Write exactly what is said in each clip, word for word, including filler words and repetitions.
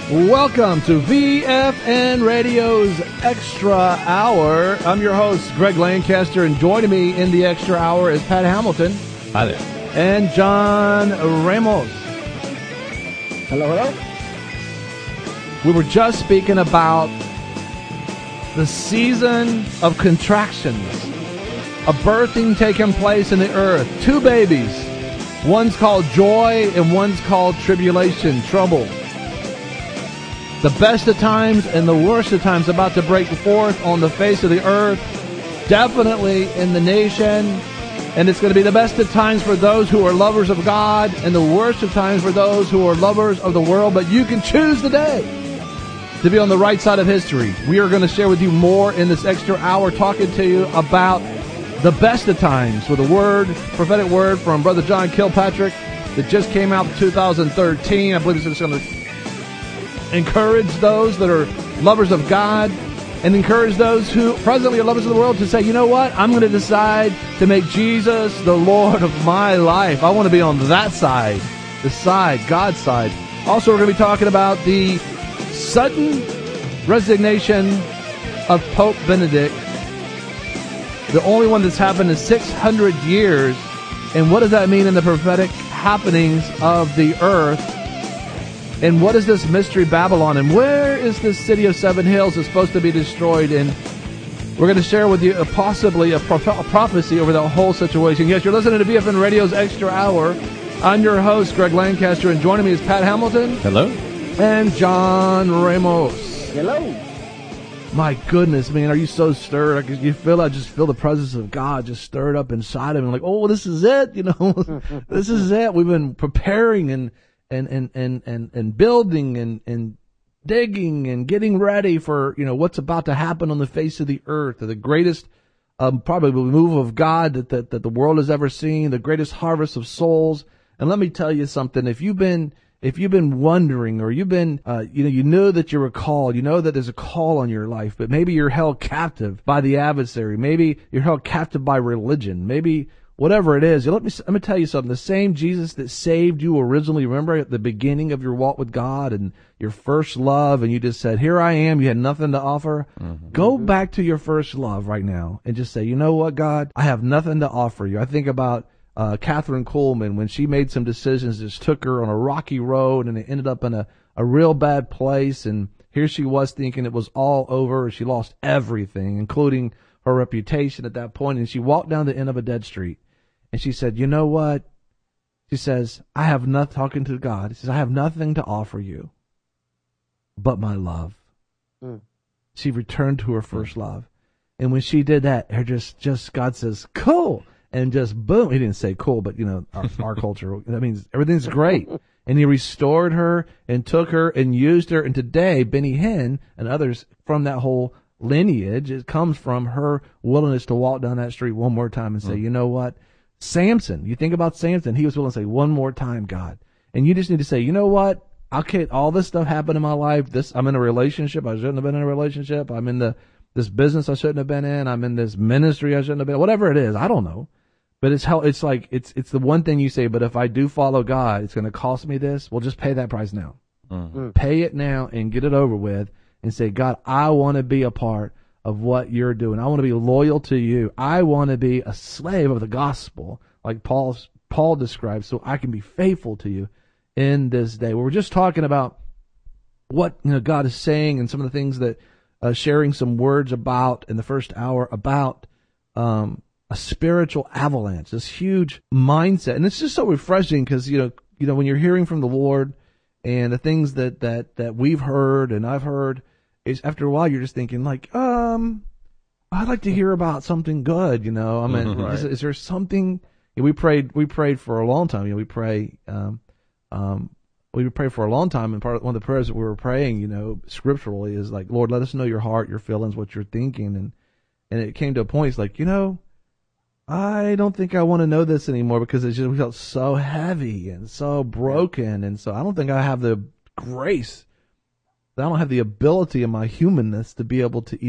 Welcome to V F N Radio's Extra Hour. I'm your host, Greg Lancaster, and joining me in the Extra Hour is Pat Hamilton. Hi there. And John Ramos. Hello, hello. We were just speaking about the season of contractions, a birthing taking place in the earth. Two babies. One's called joy and one's called tribulation, trouble. The best of times and the worst of times about to break forth on the face of the earth, definitely in the nation. And it's going to be the best of times for those who are lovers of God and the worst of times for those who are lovers of the world. But you can choose today to be on the right side of history. We are going to share with you more in this extra hour, talking to you about the best of times with a word, prophetic word from Brother John Kilpatrick that just came out in two thousand thirteen. I believe it's going to encourage those that are lovers of God and encourage those who presently are lovers of the world to say, you know what, I'm going to decide to make Jesus the Lord of my life. I want to be on that side, the side, God's side. Also, we're going to be talking about the sudden resignation of Pope Benedict, the only one that's happened in six hundred years. And what does that mean in the prophetic happenings of the earth? And what is this mystery Babylon? And where is this city of seven hills that's supposed to be destroyed? And we're going to share with you a, possibly a, proph- a prophecy over the whole situation. Yes, you're listening to V F N Radio's Extra Hour. I'm your host, Greg Lancaster, and joining me is Pat Hamilton. Hello. And John Ramos. Hello. My goodness, man, are you so stirred? I can, you feel, I just feel the presence of God just stirred up inside of me. Like, oh, this is it, you know, this is it. We've been preparing and And, and, and, and, and building and, and digging and getting ready for, you know, what's about to happen on the face of the earth. The greatest, um, probably move of God that, that, that the world has ever seen, the greatest harvest of souls. And let me tell you something. If you've been, if you've been wondering or you've been, uh, you know, you know that you're called, you know that there's a call on your life, but maybe you're held captive by the adversary. Maybe you're held captive by religion. Maybe, whatever it is, let me, let me tell you something. The same Jesus that saved you originally, remember at the beginning of your walk with God and your first love, and you just said, here I am, you had nothing to offer. Mm-hmm. Go back to your first love right now and just say, you know what, God, I have nothing to offer you. I think about uh, Catherine Kuhlman when she made some decisions that just took her on a rocky road and it ended up in a, a real bad place. And here she was thinking it was all over. She lost everything, including her reputation at that point. And she walked down the end of a dead street. And she said, you know what? She says, I have nothing, talking to God. She says, I have nothing to offer you but my love. Mm. She returned to her first love. And when she did that, her just, just, God says, cool. And just boom. He didn't say cool, but you know, our, our culture, that means everything's great. And he restored her and took her and used her. And today, Benny Hinn and others from that whole lineage, it comes from her willingness to walk down that street one more time and say, mm. you know what? Samson, you think about Samson, he was willing to say, one more time, God. And you just need to say, you know what? Okay, all this stuff happened in my life. This, I'm in a relationship. I shouldn't have been in a relationship. I'm in the, this business I shouldn't have been in. I'm in this ministry I shouldn't have been in. Whatever it is, I don't know. But it's how, it's like, it's, it's the one thing you say, but if I do follow God, it's going to cost me this. Well, just pay that price now. Mm-hmm. Pay it now and get it over with and say, God, I want to be a part of what you're doing. I want to be loyal to you. I want to be a slave of the gospel, like Paul Paul describes, so I can be faithful to you in this day. We're just talking about what, you know, God is saying and some of the things that uh, sharing some words about in the first hour about um, a spiritual avalanche, this huge mindset, and it's just so refreshing because you know you know when you're hearing from the Lord and the things that that that we've heard and I've heard. Is after a while you're just thinking like, um, I'd like to hear about something good, you know. I mean, mm-hmm, right. is, is there something? You know, we prayed, we prayed for a long time. You know, we pray, um, um, we prayed for a long time, and part of, one of the prayers that we were praying, you know, scripturally, is like, Lord, let us know your heart, your feelings, what you're thinking, and and it came to a point. It's like, you know, I don't think I want to know this anymore because it just felt so heavy and so broken, and so I don't think I have the grace. I don't have the ability in my humanness to be able to even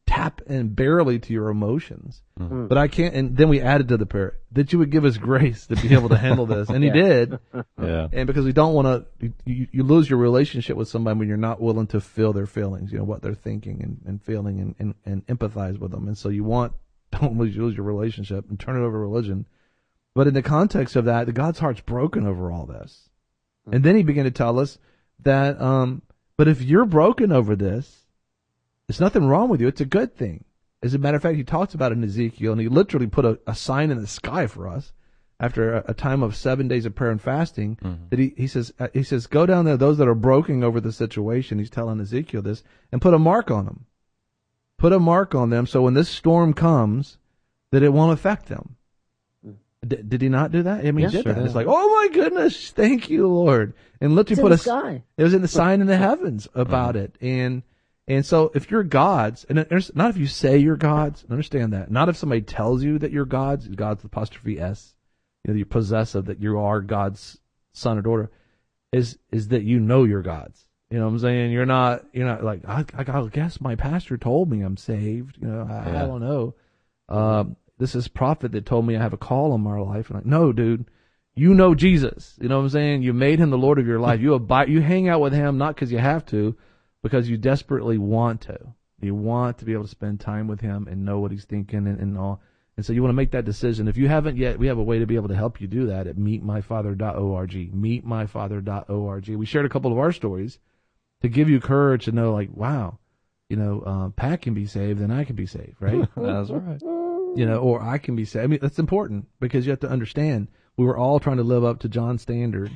tap in barely to your emotions. Mm-hmm. But I can't, and then we added to the prayer that you would give us grace to be able to handle this. And he did. Yeah. And because we don't want to, you, you lose your relationship with somebody when you're not willing to feel their feelings, you know, what they're thinking and, and feeling and, and, and empathize with them. And so you want, don't lose, lose your relationship and turn it over to religion. But in the context of that, the God's heart's broken over all this. And then he began to tell us that, um, but if you're broken over this, there's nothing wrong with you. It's a good thing. As a matter of fact, he talks about it in Ezekiel, and he literally put a, a sign in the sky for us after a, a time of seven days of prayer and fasting. Mm-hmm. That he, he says, uh, he says, go down there, those that are broken over the situation. He's telling Ezekiel this, and put a mark on them. Put a mark on them, so when this storm comes, that it won't affect them. D- did he not do that? I mean, Yes, he did sure that. did. It's like, oh my goodness, thank you, Lord. And literally It's in put the a sky. It was in the sign in the heavens about Mm-hmm. it, and. And so if you're God's, and it- not if you say you're God's, understand that. Not if somebody tells you that you're God's, God's apostrophe S, you know, you're possessive, that you are God's son or daughter, is is that you know you're God's. You know what I'm saying? You're not, you're not like, I, I guess my pastor told me I'm saved. You know, I, Yeah. I don't know. Um, this is prophet that told me I have a call on my life. And like, no, dude, you know Jesus. You know what I'm saying? You made him the Lord of your life. You abide, you hang out with him, not because you have to, because you desperately want to. You want to be able to spend time with him and know what he's thinking and, and all. And so you want to make that decision. If you haven't yet, we have a way to be able to help you do that at meet my father dot org. meet my father dot org. We shared a couple of our stories to give you courage to know, like, wow, you know, uh, Pat can be saved and I can be saved, right? That's right. You know, or I can be saved. I mean, that's important because you have to understand we were all trying to live up to John's standard.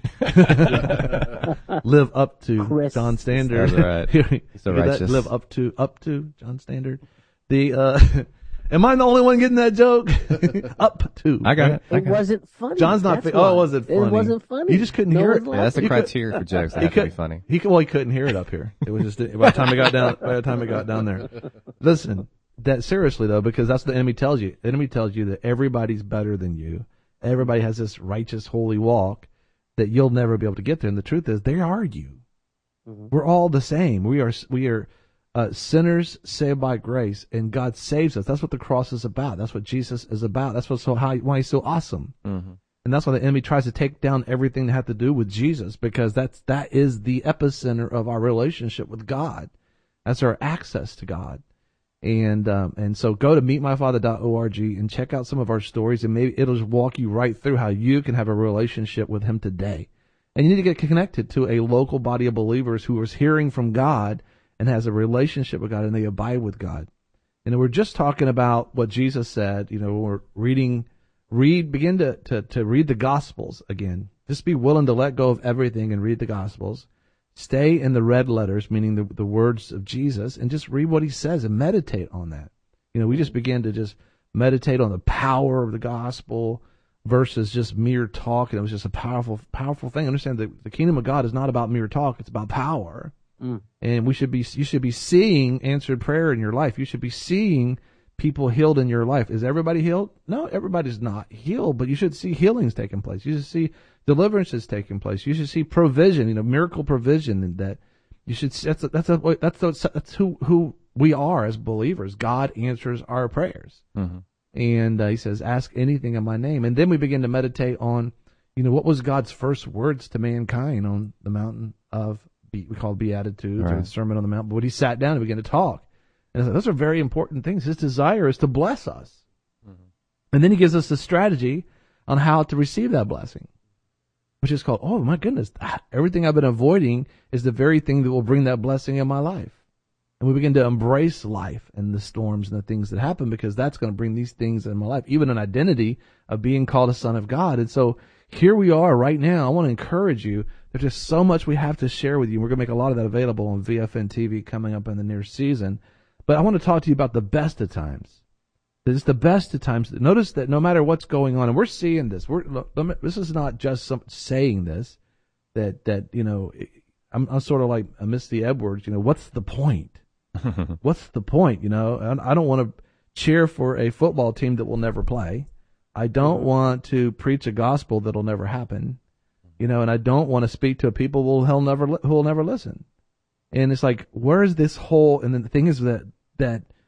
Live up to Chris. John's standard. That's right. Hear So that? righteous. Live up to up to John's standard. The uh, am I the only one getting that joke? Up to. I got it. I It got it. wasn't funny. John's not. That's Fa- oh, why. was it funny? It wasn't funny. You just couldn't No hear one's it. Yeah, that's the He could- criteria for jokes. They He have to be could, funny. he could, well, he couldn't hear it up here. It was just by the time he got down. By the time he got down there, listen. That seriously though, because that's what the enemy tells you. The enemy tells you that everybody's better than you. Everybody has this righteous, holy walk that you'll never be able to get there. And the truth is, they are you. Mhm. We're all the same. We are we are uh, sinners saved by grace, and God saves us. That's what the cross is about. That's what Jesus is about. That's what's so high, why he's so awesome. Mm-hmm. And that's why the enemy tries to take down everything that had to do with Jesus, because that's that is the epicenter of our relationship with God. That's our access to God. And um, and so go to meet my father dot org and check out some of our stories, and maybe it'll just walk you right through how you can have a relationship with him today. And you need to get connected to a local body of believers who is hearing from God and has a relationship with God, and they abide with God. And we're just talking about what Jesus said. You know, we're reading, read, begin to, to, to read the Gospels again. Just be willing to let go of everything and read the Gospels. Stay in the red letters, meaning the, the words of Jesus, and just read what he says and meditate on that. You know, we just begin to just meditate on the power of the gospel versus just mere talk. And it was just a powerful, powerful thing. Understand that the kingdom of God is not about mere talk. It's about power. Mm. And we should be, you should be seeing answered prayer in your life. You should be seeing people healed in your life. Is everybody healed? No, everybody's not healed, but you should see healings taking place. You should see deliverances taking place. You should see provision, you know, miracle provision, and that you should, that's, a, that's, a, that's, a, that's who, who we are as believers. God answers our prayers. Mm-hmm. And uh, he says, ask anything in my name. And then we begin to meditate on, you know, what was God's first words to mankind on the mountain of, we call it Beatitudes, right. or the Sermon on the Mount. But when he sat down and began to talk, and I said, those are very important things. His desire is to bless us. Mm-hmm. And then he gives us the strategy on how to receive that blessing, which is called, oh my goodness, everything I've been avoiding is the very thing that will bring that blessing in my life. And we begin to embrace life and the storms and the things that happen, because that's going to bring these things in my life, even an identity of being called a son of God. And so here we are right now. I want to encourage you. There's just so much we have to share with you. We're going to make a lot of that available on V F N T V coming up in the near season. But I want to talk to you about the best of times. It's the best of times. Notice that no matter what's going on, and we're seeing this. We're this is not just some saying this. That that you know, I'm, I'm sort of like a Misty Edwards. You know, what's the point? What's the point? You know, I, I don't want to cheer for a football team that will never play. I don't want to preach a gospel that'll never happen. You know, and I don't want to speak to people who will never who will never listen. And it's like, where is this whole? And then the thing is that that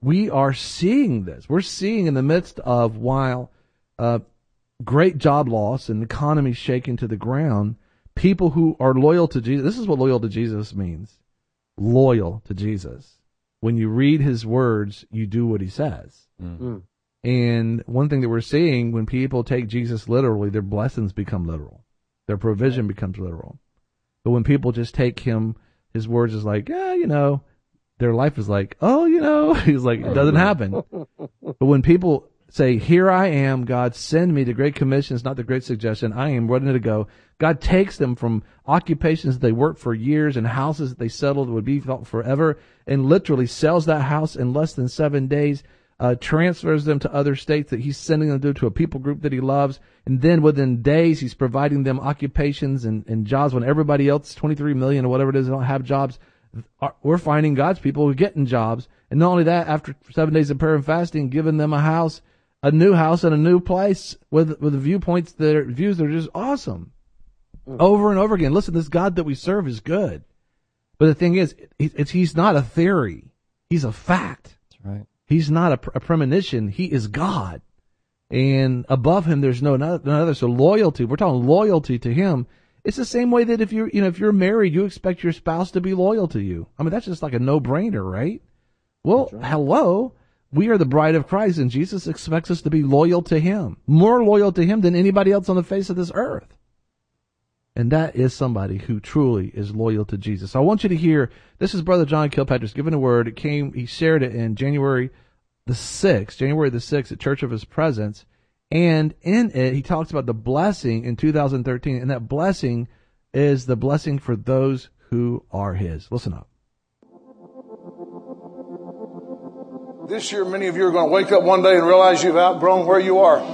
we are seeing this. We're seeing in the midst of, while uh, great job loss and the economy shaking to the ground, people who are loyal to Jesus. This is what loyal to Jesus means. Loyal to Jesus. When you read his words, you do what he says. Mm-hmm. And one thing that we're seeing, when people take Jesus literally, their blessings become literal. Their provision becomes literal. But when people just take him, his words is like, yeah, you know, their life is like, oh, you know, he's like, it doesn't happen. But when people say, here I am, God, send me, the Great Commission is not the Great Suggestion, I am ready to go. God takes them from occupations that they worked for years and houses that they settled would be felt forever, and literally sells that house in less than seven days, uh, transfers them to other states that he's sending them to, to a people group that he loves, and then within days he's providing them occupations and, and jobs when everybody else, twenty-three million or whatever it is, don't have jobs. We're finding God's people who are getting jobs. And not only that, after seven days of prayer and fasting, giving them a house, a new house in a new place with with viewpoints that are, views that are just awesome. Mm. Over and over again. Listen, this God that we serve is good. But the thing is, it's, he's not a theory. He's a fact. That's right. He's not a, a premonition. He is God. And above him, there's no another. So loyalty, we're talking loyalty to him. It's the same way that if you're, you know, if you're married, you expect your spouse to be loyal to you. I mean, that's just like a no-brainer, right? Well, right. Hello. We are the bride of Christ, and Jesus expects us to be loyal to him, more loyal to him than anybody else on the face of this earth. And that is somebody who truly is loyal to Jesus. So I want you to hear, this is Brother John Kilpatrick's given a word. It came, he shared it in January the sixth, January the sixth at Church of His Presence. And in it, he talks about the blessing in two thousand thirteen, and that blessing is the blessing for those who are his. Listen up. This year, many of you are going to wake up one day and realize you've outgrown where you are.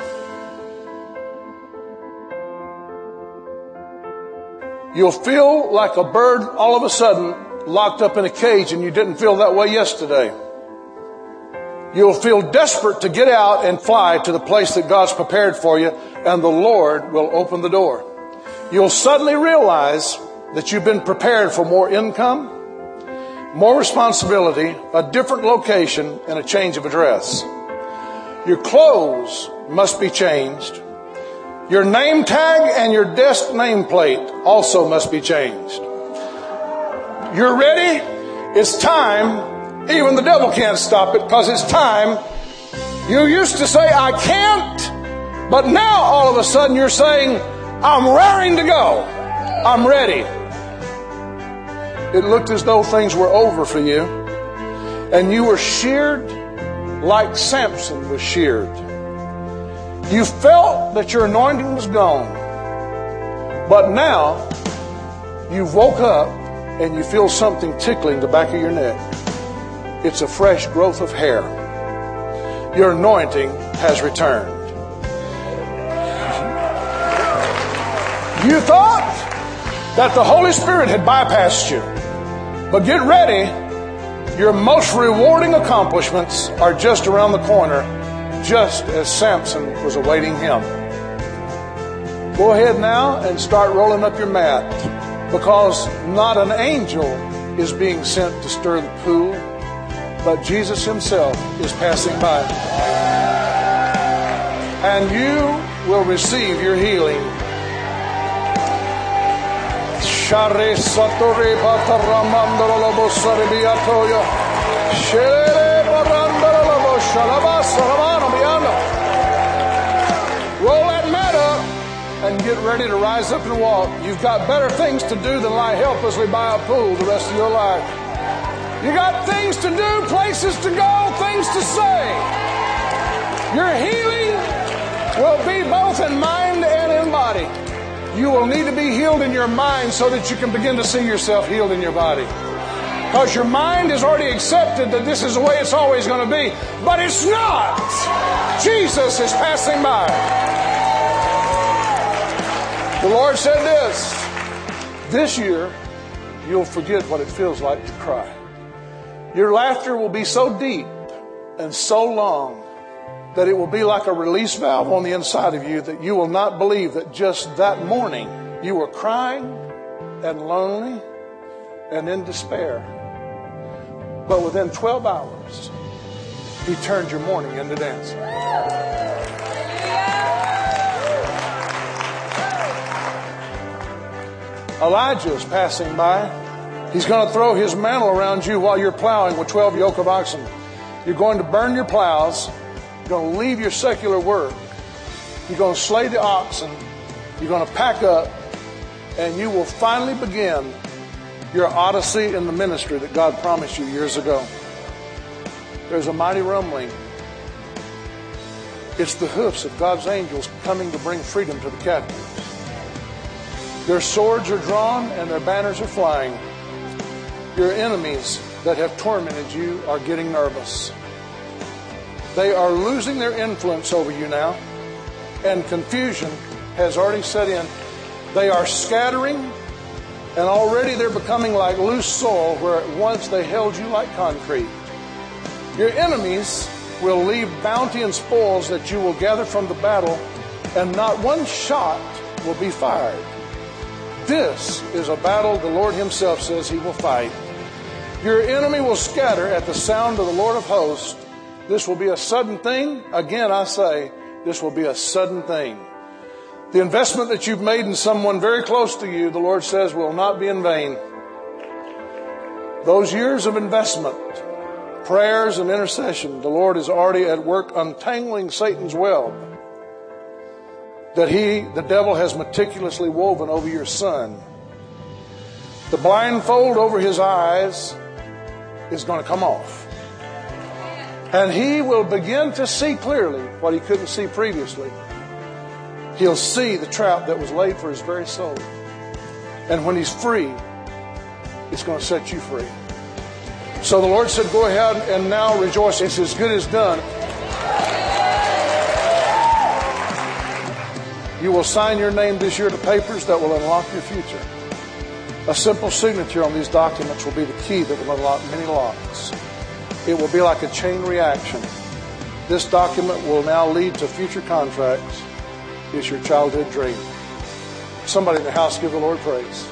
You'll feel like a bird all of a sudden locked up in a cage, and you didn't feel that way yesterday. You'll feel desperate to get out and fly to the place that God's prepared for you, and the Lord will open the door. You'll suddenly realize that you've been prepared for more income, more responsibility, a different location, and a change of address. Your clothes must be changed. Your name tag and your desk nameplate also must be changed. You're ready? It's time. Even the devil can't stop it because it's time. You used to say, I can't, but now all of a sudden you're saying, I'm raring to go. I'm ready. It looked as though things were over for you, and you were sheared like Samson was sheared. You felt that your anointing was gone, but now you've woke up and you feel something tickling the back of your neck. It's a fresh growth of hair. Your anointing has returned. You thought that the Holy Spirit had bypassed you. But get ready. Your most rewarding accomplishments are just around the corner, just as Samson was awaiting him. Go ahead now and start rolling up your mat, because not an angel is being sent to stir the pool, but Jesus himself is passing by. And you will receive your healing. Share satore bataramandolo lobo saribiatoyo. Shere barandolo lobo shalaba saramano biano. Roll that mat up and get ready to rise up and walk. You've got better things to do than lie helplessly by a pool the rest of your life. You got things to do, places to go, things to say. Your healing will be both in mind and in body. You will need to be healed in your mind so that you can begin to see yourself healed in your body. Because your mind has already accepted that this is the way it's always going to be. But it's not. Jesus is passing by. The Lord said this. This year, you'll forget what it feels like to cry. Your laughter will be so deep and so long that it will be like a release valve on the inside of you, that you will not believe that just that morning you were crying and lonely and in despair. But within twelve hours, He turned your mourning into dancing. Elijah is passing by. He's going to throw his mantle around you while you're plowing with twelve yoke of oxen. You're going to burn your plows. You're going to leave your secular work. You're going to slay the oxen. You're going to pack up. And you will finally begin your odyssey in the ministry that God promised you years ago. There's a mighty rumbling. It's the hoofs of God's angels coming to bring freedom to the captives. Their swords are drawn and their banners are flying. Your enemies that have tormented you are getting nervous. They are losing their influence over you now, and confusion has already set in. They are scattering, and already they're becoming like loose soil where at once they held you like concrete. Your enemies will leave bounty and spoils that you will gather from the battle, and not one shot will be fired. This is a battle the Lord himself says he will fight. Your enemy will scatter at the sound of the Lord of hosts. This will be a sudden thing. Again, I say, this will be a sudden thing. The investment that you've made in someone very close to you, the Lord says, will not be in vain. Those years of investment, prayers and intercession, the Lord is already at work untangling Satan's web that he, the devil, has meticulously woven over your son. The blindfold over his eyes is going to come off. And he will begin to see clearly what he couldn't see previously. He'll see the trap that was laid for his very soul. And when he's free, it's going to set you free. So the Lord said, go ahead and now rejoice. It's as good as done. You will sign your name this year to papers that will unlock your future. A simple signature on these documents will be the key that will unlock many locks. It will be like a chain reaction. This document will now lead to future contracts. It's your childhood dream. Somebody in the house, give the Lord praise.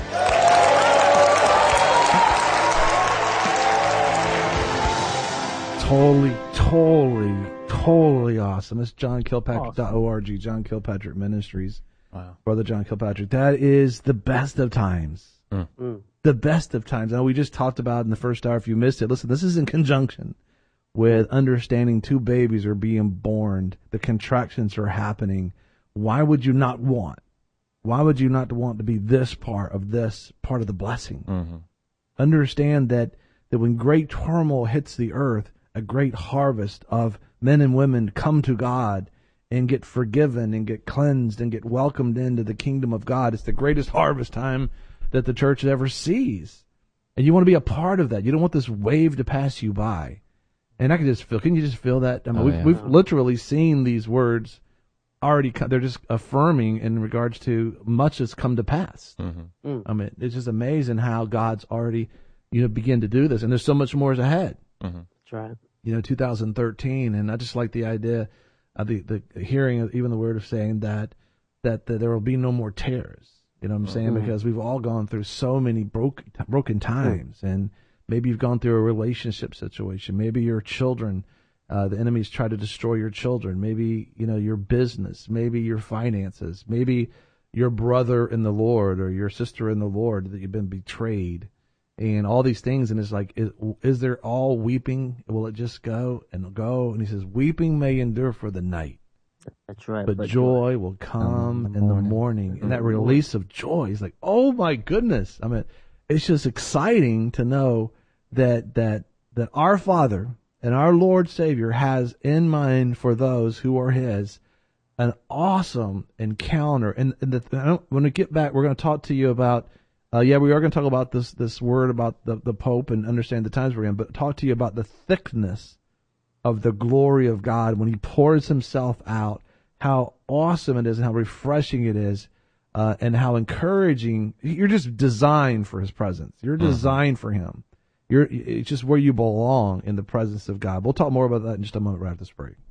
Totally, totally, totally awesome. It's john kilpatrick dot org, John Kilpatrick Ministries. Wow. Brother John Kilpatrick. That is the best of times. Mm. Mm. The best of times. Now, we just talked about in the first hour, if you missed it, listen, this is in conjunction with understanding two babies are being born. The contractions are happening. Why would you not want? Why would you not want to be this part of this part of the blessing? Mm-hmm. Understand that, that when great turmoil hits the earth, a great harvest of men and women come to God and get forgiven and get cleansed and get welcomed into the kingdom of God. It's the greatest harvest time that the church ever sees. And you want to be a part of that. You don't want this wave to pass you by. And I can just feel, can you just feel that? I mean, oh, we've, yeah. we've literally seen these words already, they're just affirming in regards to much has come to pass. Mm-hmm. Mm. I mean, it's just amazing how God's already, you know, begin to do this. And there's so much more ahead. Mm-hmm. That's right. You know, two thousand thirteen, and I just like the idea of the, the hearing of even the word of saying that, that, that there will be no more tears. You know what I'm saying? Mm-hmm. Because we've all gone through so many broken, broken times, mm-hmm. and maybe you've gone through a relationship situation. Maybe your children, uh, the enemies try to destroy your children. Maybe, you know, your business, maybe your finances, maybe your brother in the Lord or your sister in the Lord that you've been betrayed. And all these things, and it's like, is, is there all weeping? Will it just go and go? And he says, weeping may endure for the night. That's right. But, but joy, joy will come in the, in the morning. And that release of joy is like, oh my goodness. I mean, it's just exciting to know that, that, that our Father and our Lord Savior has in mind for those who are His an awesome encounter. And, and the, when we get back, we're going to talk to you about, Uh, yeah, we are going to talk about this this word about the, the Pope and understand the times we're in, but talk to you about the thickness of the glory of God when He pours Himself out, how awesome it is and how refreshing it is, uh, and how encouraging. You're just designed for His presence. You're designed mm-hmm. for Him. You're It's just where you belong in the presence of God. We'll talk more about that in just a moment right after this break.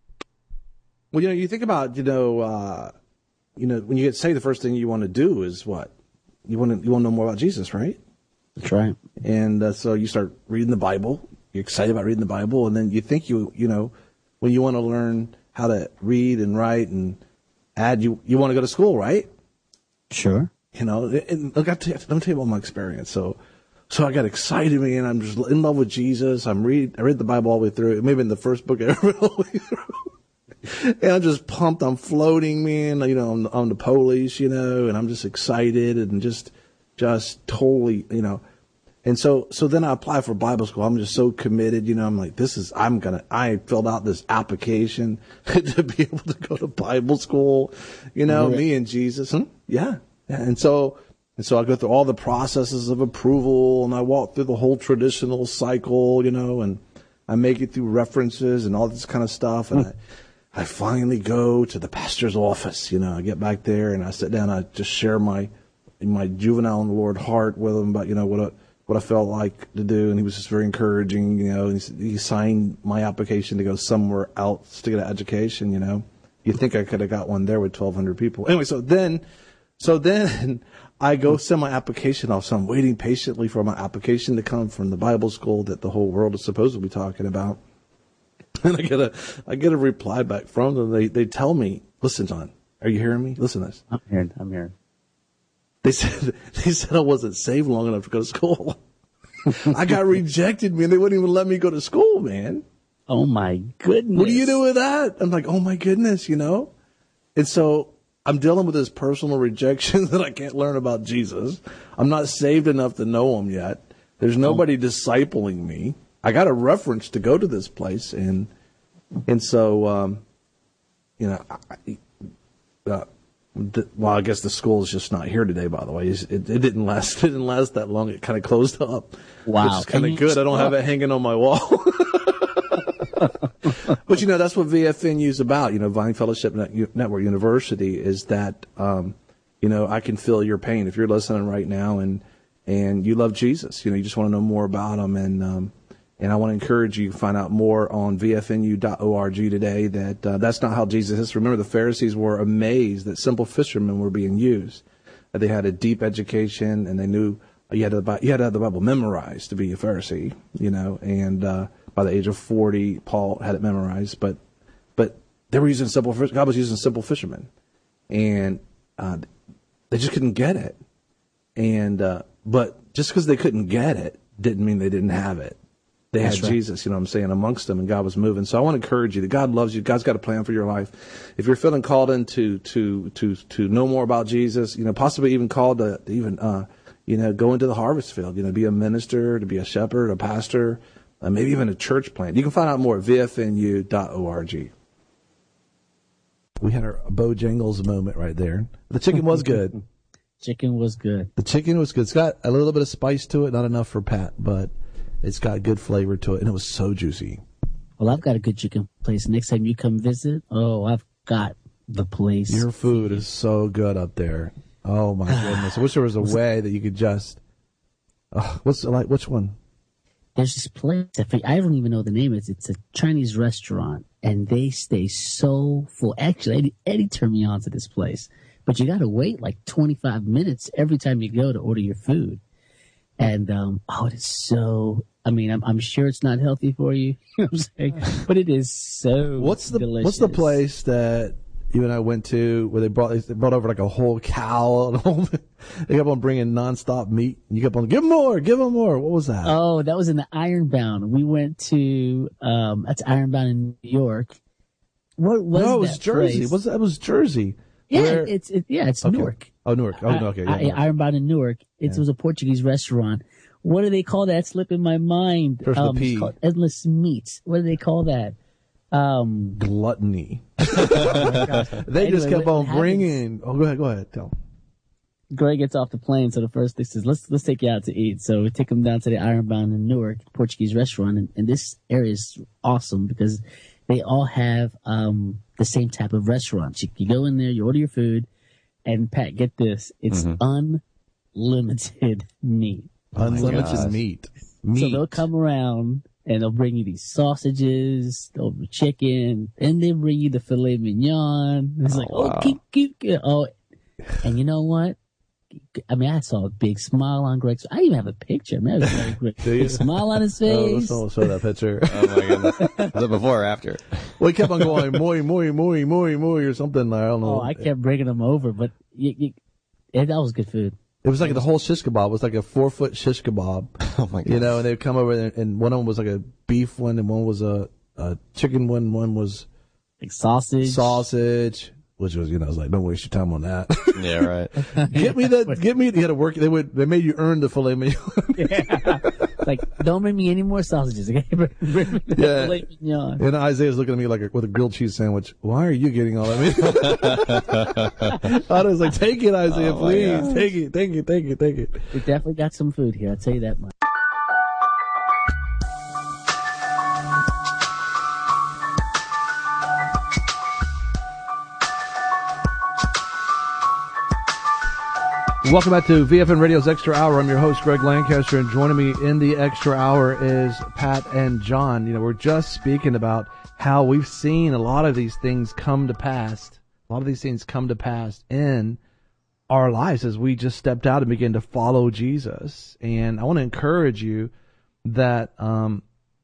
Well, you know, you think about, you know, uh, you know, when you get saved, the first thing you want to do is what? You want to you want to know more about Jesus, right? That's right. And uh, so you start reading the Bible, you're excited about reading the Bible, and then you think you, you know, when you want to learn how to read and write and add, you, you want to go to school, right? Sure. You know, and look, let me tell you about my experience. So, so I got excited, man. I'm just in love with Jesus. I'm read, I read the Bible all the way through. It may have been the first book I ever read all the way through. And I'm just pumped. I'm floating, man, you know, on, on the police, you know, and I'm just excited and just, just totally, you know. And so, so then I apply for Bible school. I'm just so committed, you know, I'm like, this is, I'm going to, I filled out this application to be able to go to Bible school, you know, right. Me and Jesus. Hmm? Yeah. yeah. And so, and so I go through all the processes of approval, and I walk through the whole traditional cycle, you know, and I make it through references and all this kind of stuff. And mm. I, I finally go to the pastor's office, you know, I get back there and I sit down, I just share my, my juvenile in the Lord heart with him about, you know, what a, what I felt like to do, and he was just very encouraging, you know, and he, he signed my application to go somewhere else to get an education, you know. You'd think I could have got one there with twelve hundred people. Anyway, so then, so then I go send my application off, so I'm waiting patiently for my application to come from the Bible school that the whole world is supposed to be talking about. And I get a, I get a reply back from them. They, they tell me, listen, John, are you hearing me? Listen to this. I'm hearing, I'm hearing. They said they said I wasn't saved long enough to go to school. I got rejected, man. They wouldn't even let me go to school, man. Oh my goodness! What do you do with that? I'm like, oh my goodness, you know. And so I'm dealing with this personal rejection that I can't learn about Jesus. I'm not saved enough to know him yet. There's nobody oh. discipling me. I got a reference to go to this place, and and so um, you know. I, uh, Well, I guess the school is just not here today, by the way. It, it didn't last, it didn't last that long. It kind of closed up. Wow. Which is kind of good. I don't have it hanging on my wall. But, you know, that's what V F N U is about. You know, Vine Fellowship Network University is that, um, you know, I can feel your pain. If you're listening right now and, and you love Jesus, you know, you just want to know more about him. And, um, And I want to encourage you to find out more on V F N U dot org today that uh, that's not how Jesus is. Remember, the Pharisees were amazed that simple fishermen were being used. That they had a deep education and they knew you had, to, you had to have the Bible memorized to be a Pharisee, you know. And uh, by the age of forty, Paul had it memorized. But but they were using simple, God was using simple fishermen. And uh, they just couldn't get it. And uh, but just because they couldn't get it didn't mean they didn't have it. They had right. Jesus, you know what I'm saying, amongst them, and God was moving. So I want to encourage you that God loves you. God's got a plan for your life. If you're feeling called in to to to, to know more about Jesus, you know, possibly even called to, to even, uh, you know, go into the harvest field, you know, be a minister, to be a shepherd, a pastor, uh, maybe even a church plant. You can find out more at V F N U dot org. We had our Bojangles moment right there. The chicken was good. Chicken was good. The chicken was good. It's got a little bit of spice to it, not enough for Pat, but it's got good flavor to it, and it was so juicy. Well, I've got a good chicken place. Next time you come visit, oh, I've got the place. Your food is so good up there. Oh, my goodness. I wish there was a way that you could just... Uh, what's like? Which one? There's this place. I don't even know the name. It's it's a Chinese restaurant, and they stay so full. Actually, Eddie, Eddie turned me on to this place, but you got to wait like twenty-five minutes every time you go to order your food. And, um, oh, it is so, I mean, I'm, I'm sure it's not healthy for you, you know what I'm saying? But it is so what's the, delicious. What's the place that you and I went to where they brought, they brought over like a whole cow and all that? They kept on bringing nonstop meat. And you kept on, give them more, give them more. What was that? Oh, that was in the Ironbound. We went to, um, that's Ironbound in New York. What was No, it was that Jersey. place? Was that was Jersey? Yeah, Where, it's, it, yeah, it's okay. Newark. Oh, Newark. Oh, okay. Yeah, I, I, Ironbound in Newark. It yeah. was a Portuguese restaurant. What do they call that? Slip in my mind. Um, it's called Endless Meats. What do they call that? Um, Gluttony. Oh they anyway, just kept on bringing. Oh, go ahead. Go ahead. Tell them. Greg gets off the plane, so the first thing says, "Let's let's take you out to eat." So we take him down to the Ironbound in Newark Portuguese restaurant, and, and this area is awesome because they all have um the same type of restaurants. You, you go in there, you order your food, and Pat, get this, it's mm-hmm. unlimited meat. Unlimited oh meat. meat. So they'll come around and they'll bring you these sausages, they'll bring chicken, and they bring you the filet mignon. It's oh, like, wow. oh, keep, keep, keep, oh, and you know what? I mean, I saw a big smile on Greg's. I even have a picture. I mean, I was Greg, big smile on his Oh, face. let's show that picture. Oh my goodness. Was it before or after? Well, he kept on going, moi, moi, moi, moi, moi, or something. I don't know. Oh, I kept bringing them over, but you, you, it, that was good food. It was like the whole shish kebab. It was like a four foot shish kebab. Oh my god! You know, and they'd come over, and, and one of them was like a beef one, and one was a, a chicken one, one was Like sausage. sausage, which was, you know, I was like, don't waste your time on that. Yeah, right. Get me that. Get me. You had to work. They would. They made you earn the filet mignon. Yeah. Like, don't make me any more sausages. Okay? Bring me the Yeah. filet mignon. And Isaiah's looking at me like a, with a grilled cheese sandwich. Why are you getting all that? I was like, take it, Isaiah, Oh, my please. gosh. Take it, take it, take it, take it. We definitely got some food here. I'll tell you that much. Welcome back to V F N Radio's Extra Hour. I'm your host, Greg Lancaster, and joining me in the Extra Hour is Pat and John. You know, we're just speaking about how we've seen a lot of these things come to pass. A lot of these things come to pass in our lives as we just stepped out and began to follow Jesus. And I want to encourage you that um,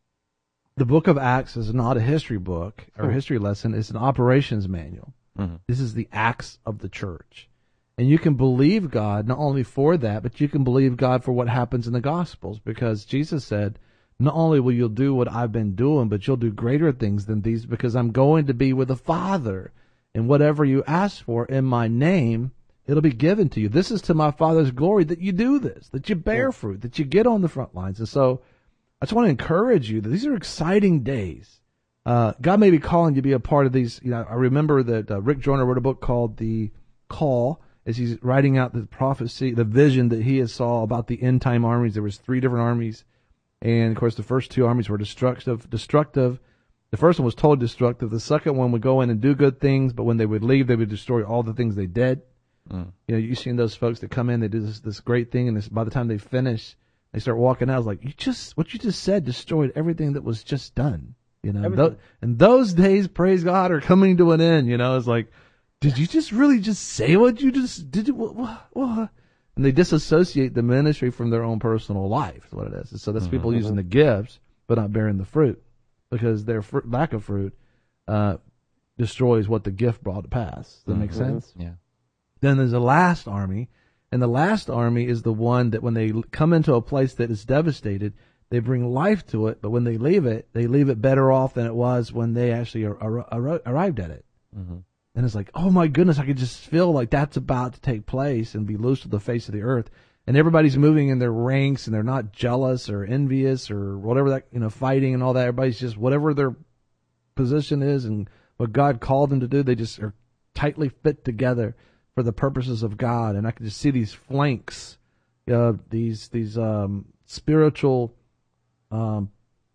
the book of Acts is not a history book or a history lesson. It's an operations manual. Mm-hmm. This is the Acts of the church. And you can believe God not only for that, but you can believe God for what happens in the Gospels, because Jesus said, not only will you do what I've been doing, but you'll do greater things than these, because I'm going to be with the Father. And whatever you ask for in my name, it'll be given to you. This is to my Father's glory that you do this, that you bear fruit, that you get on the front lines. And so I just want to encourage you that these are exciting days. Uh, God may be calling you to be a part of these. You know, I remember that uh, Rick Joyner wrote a book called The Call, as he's writing out the prophecy, the vision that he has saw about the end time armies. There was three different armies, and of course the first two armies were destructive. Destructive. The first one was totally destructive. The second one would go in and do good things, but when they would leave, they would destroy all the things they did. Mm. You know, you've seen those folks that come in, they do this this great thing, and this, by the time they finish, they start walking out. It's like, you just what you just said destroyed everything that was just done. You know, Th- and those days, praise God, are coming to an end. You know, it's like, did you just really just say what you just did? You, what, what, what? And they disassociate the ministry from their own personal life. Is what it is. And so that's mm-hmm. people using the gifts but not bearing the fruit, because their fr- lack of fruit uh, destroys what the gift brought to pass. Does that mm-hmm. make sense? Yeah. Then there's the last army, and the last army is the one that when they come into a place that is devastated, they bring life to it. But when they leave it, they leave it better off than it was when they actually ar- ar- arrived at it. Mm-hmm. And it's like, oh my goodness, I could just feel like that's about to take place and be loosed to the face of the earth. And everybody's moving in their ranks, and they're not jealous or envious or whatever that, you know, fighting and all that. Everybody's just, whatever their position is and what God called them to do, they just are tightly fit together for the purposes of God. And I can just see these flanks, uh, these, these, um, spiritual, um,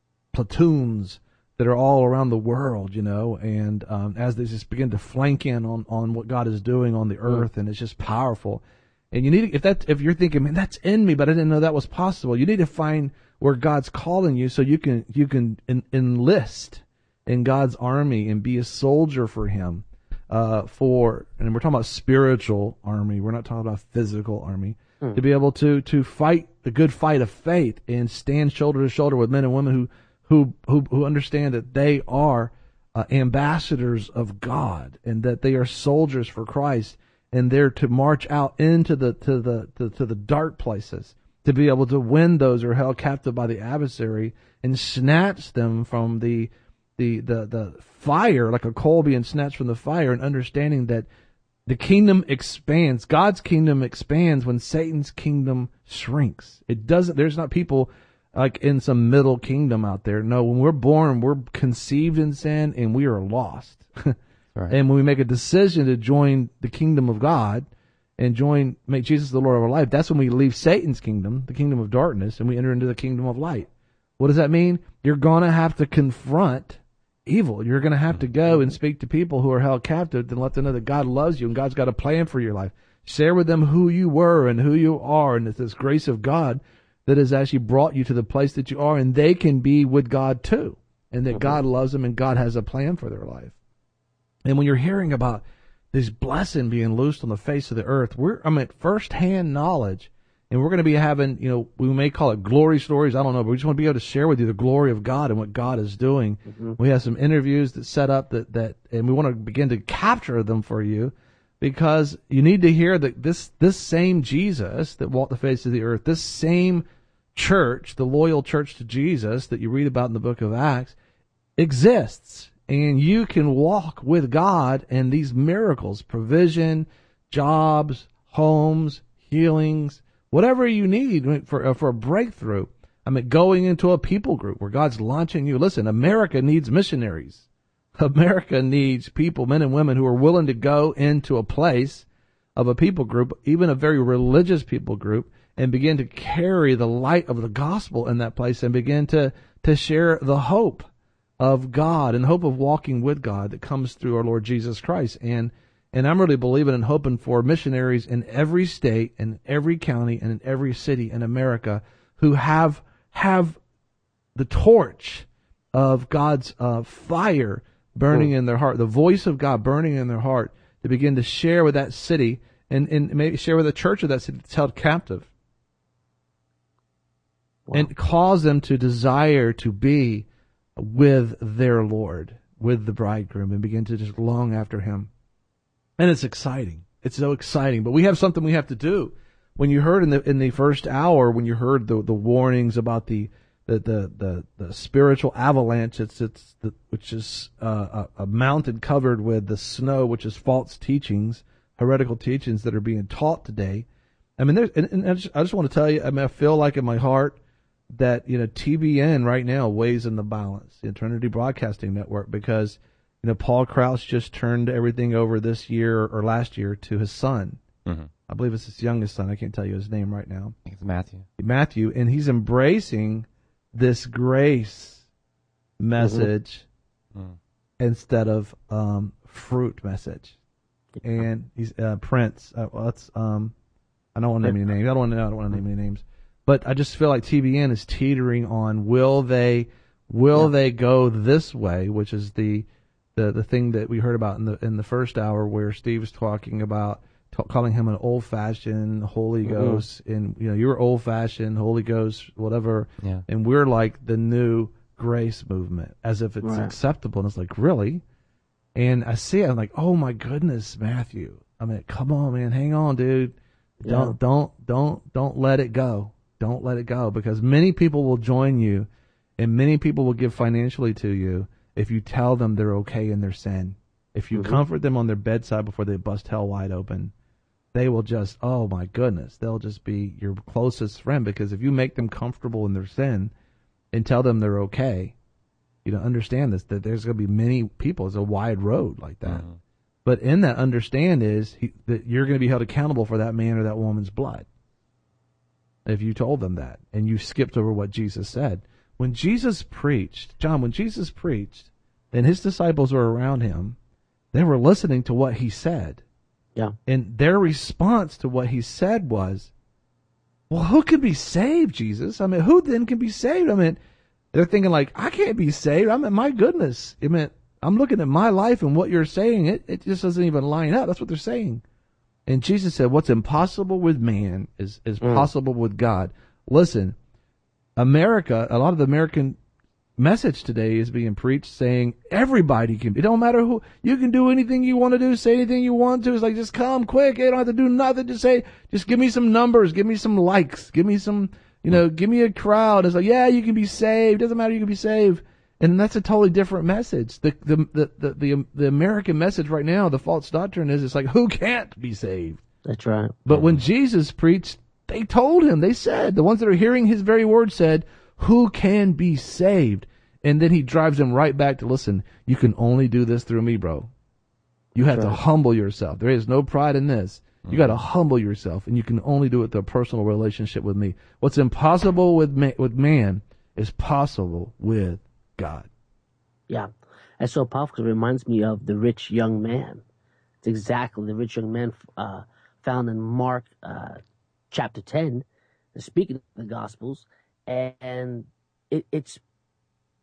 platoons that are all around the world, you know, and um, as they just begin to flank in on, on what God is doing on the earth, and it's just powerful. And you need to, if that if you're thinking, man, that's in me, but I didn't know that was possible. You need to find where God's calling you, so you can you can en- enlist in God's army and be a soldier for Him. Uh, for and we're talking about spiritual army. We're not talking about physical army. Hmm. To be able to to fight the good fight of faith and stand shoulder to shoulder with men and women who. Who, who who understand that they are uh, ambassadors of God, and that they are soldiers for Christ, and they're to march out into the to the to, to the dark places to be able to win those who are held captive by the adversary and snatch them from the the the the fire, like a coal being snatched from the fire, and understanding that the kingdom expands. God's kingdom expands when Satan's kingdom shrinks. It doesn't. There's not people like in some middle kingdom out there. No, when we're born, we're conceived in sin and we are lost. Right. And when we make a decision to join the kingdom of God and join, make Jesus the Lord of our life, that's when we leave Satan's kingdom, the kingdom of darkness, and we enter into the kingdom of light. What does that mean? You're going to have to confront evil. You're going to have to go and speak to people who are held captive and let them know that God loves you and God's got a plan for your life. Share with them who you were and who you are, and it's this grace of God that has actually brought you to the place that you are, and they can be with God too, and that God loves them and God has a plan for their life. And when you're hearing about this blessing being loosed on the face of the earth. We're, I mean, firsthand knowledge, and we're going to be having, you know, we may call it glory stories. I don't know, but we just want to be able to share with you the glory of God and what God is doing. Mm-hmm. We have some interviews that set up that, that, and we want to begin to capture them for you, because you need to hear that this, this same Jesus that walked the face of the earth, this same church, the loyal church to Jesus that you read about in the book of Acts, exists. And you can walk with God and these miracles, provision, jobs, homes, healings, whatever you need for, uh, for a breakthrough. I mean, going into a people group where God's launching you. Listen, America needs missionaries. America needs people, men and women, who are willing to go into a place of a people group, even a very religious people group, and begin to carry the light of the gospel in that place and begin to, to share the hope of God and hope of walking with God that comes through our Lord Jesus Christ. And and I'm really believing and hoping for missionaries in every state, in every county, and in every city in America who have have the torch of God's uh, fire burning in their heart, the voice of God burning in their heart, to begin to share with that city and, and maybe share with the church of that city that's held captive. Wow. And cause them to desire to be with their Lord, with the bridegroom, and begin to just long after him. And it's exciting. It's so exciting. But we have something we have to do. When you heard in the in the first hour, when you heard the the warnings about the the the the, the spiritual avalanche, it's it's the, which is uh, a, a mountain covered with the snow, which is false teachings, heretical teachings that are being taught today. I mean, there's, and, and I just, I just want to tell you, I mean, I feel like in my heart that, you know, T B N right now weighs in the balance, the Eternity Broadcasting Network, because, you know, Paul Krauss just turned everything over this year or last year to his son. Mm-hmm. I believe it's his youngest son. I can't tell you his name right now. I think it's Matthew. Matthew, and he's embracing this grace message mm-hmm. instead of um, fruit message. And he's uh, Prince. Uh, well, that's um, I don't want to name any names. I don't want to. I don't want to name any names. But I just feel like T B N is teetering on, will they will yeah. they go this way, which is the, the the thing that we heard about in the in the first hour, where Steve's talking about t- calling him an old-fashioned Holy mm-hmm. Ghost, and you know, you're old-fashioned Holy Ghost, whatever, yeah. and we're like the new grace movement, as if it's right. acceptable. And it's like, really? And I see it, I'm like, oh my goodness, Matthew. I mean, come on, man, hang on, dude. Yeah. Don't don't don't don't let it go. Don't let it go, because many people will join you, and many people will give financially to you if you tell them they're okay in their sin. If you mm-hmm. comfort them on their bedside before they bust hell wide open, they will just, oh my goodness, they'll just be your closest friend, because if you make them comfortable in their sin and tell them they're okay, you know, understand this, that there's going to be many people. It's a wide road like that. Mm-hmm. But in that, understand is he, that you're going to be held accountable for that man or that woman's blood. If you told them that and you skipped over what Jesus said. When Jesus preached, John, when Jesus preached and his disciples were around him, they were listening to what he said. Yeah. And their response to what he said was, well, who can be saved, Jesus? I mean, who then can be saved? I mean, they're thinking like, I can't be saved. I mean, my goodness. I mean, I'm looking at my life and what you're saying. It, it just doesn't even line up. That's what they're saying. And Jesus said, what's impossible with man is, is mm. possible with God. Listen, America, a lot of the American message today is being preached saying everybody can, it don't matter who, you can do anything you want to do, say anything you want to. It's like, just come quick. You don't have to do nothing. Just say, just give me some numbers, give me some likes, give me some, you know, give me a crowd. It's like, yeah, you can be saved. Doesn't matter, you can be saved. And that's a totally different message. The, the the the the the American message right now, the false doctrine is, it's like, who can't be saved? That's right. But when Jesus preached, they told him, they said, the ones that are hearing his very word said, who can be saved? And then he drives them right back to, listen, you can only do this through me, bro. You have That's to right. humble yourself. There is no pride in this. Mm-hmm. You got to humble yourself, and you can only do it through a personal relationship with me. What's impossible with ma- with man is possible with God. Yeah. That's so powerful, because it reminds me of the rich young man. It's exactly the rich young man uh, found in Mark uh, chapter ten, speaking of the Gospels. And it, it's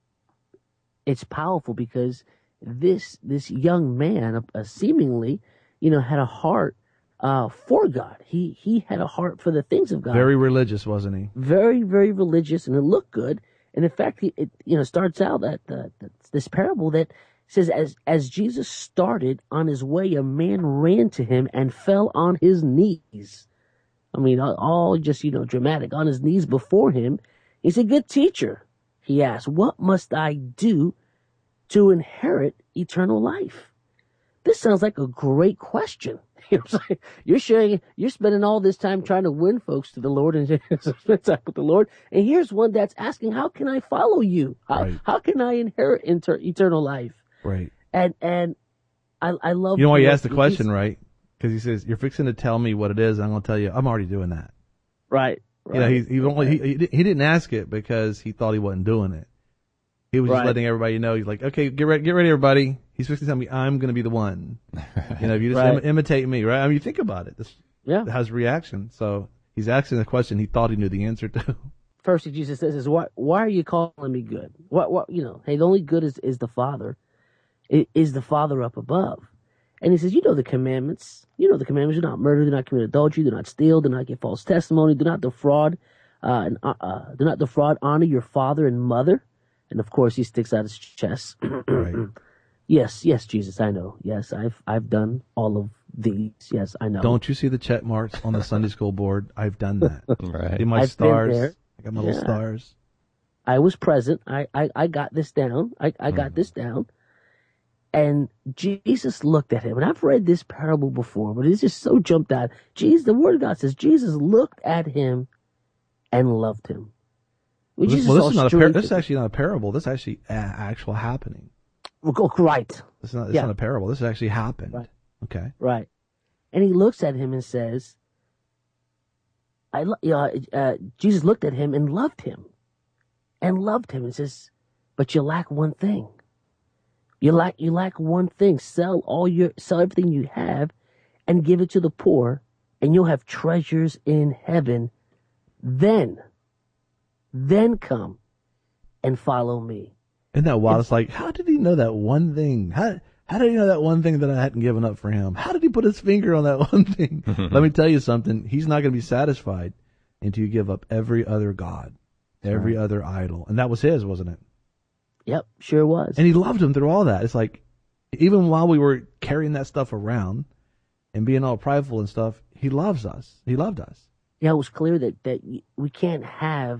it's powerful because this this young man uh, seemingly you know, had a heart uh, for God. He he had a heart for the things of God. Very religious, wasn't he? Very, very religious, and it looked good. And in fact, he, it you know starts out that uh, this parable that says, as as Jesus started on his way, a man ran to him and fell on his knees. I mean, all just, you know, dramatic, on his knees before him. He said, "Good teacher," he asked, "what must I do to inherit eternal life?" This sounds like a great question. You're sharing, you're spending all this time trying to win folks to the Lord and spend time with the Lord. And here's one that's asking, how can I follow you? How, Right. how can I inherit inter- eternal life? Right. And, and I, I love, You know why he what- asked the question, right? Because he says, "You're fixing to tell me what it is. I'm going to tell you, I'm already doing that." Right. Right. You know, he, he only, he, he he didn't ask it because he thought he wasn't doing it. He was Right. just letting everybody know. He's like, "Okay, get ready, get ready, everybody." He's fixing to tell me I'm going to be the one. You know, if you just Right. Im- imitate me, right? I mean, you think about it. This Yeah. has reaction. So he's asking the question he thought he knew the answer to. First thing Jesus says is, why, why are you calling me good? What, what, you know, hey, the only good is, is the Father, I- is the Father up above. And he says, you know the commandments. You know the commandments. Do not murder, do not commit adultery, do not steal, do not give false testimony, do not defraud, uh, and, uh, uh, do not defraud, honor your father and mother. And of course, he sticks out his chest. Right. Yes, yes, Jesus, I know. Yes, I've I've done all of these. Yes, I know. Don't you see the check marks on the Sunday school board? I've done that. Right. See my I've been stars. there. I got my little Yeah. stars. I was present. I, I, I got this down. I, I got Mm. this down. And Jesus looked at him. And I've read this parable before, but it's just so jumped out. Jesus, the word of God says Jesus looked at him and loved him. Well, this, Jesus well, this saw is not a par- straight- this is actually not a parable. This is actually a- actual happening. Oh, right, This is not. It's Yeah. not a parable. This actually happened. Right. Okay. right. And he looks at him and says, I, lo- uh, uh, Jesus looked at him and loved him. And loved him and says, but you lack one thing. You lack you lack one thing. Sell all your sell everything you have and give it to the poor, and you'll have treasures in heaven. Then, then come and follow me. Isn't that wild? It's like, how did he know that one thing? How how did he know that one thing that I hadn't given up for him? How did he put his finger on that one thing? Let me tell you something. He's not going to be satisfied until you give up every other god, every other idol, and that was his, wasn't it? Yep, sure was. And he loved him through all that. It's like, even while we were carrying that stuff around and being all prideful and stuff, he loves us. He loved us. Yeah, it was clear that, that we can't have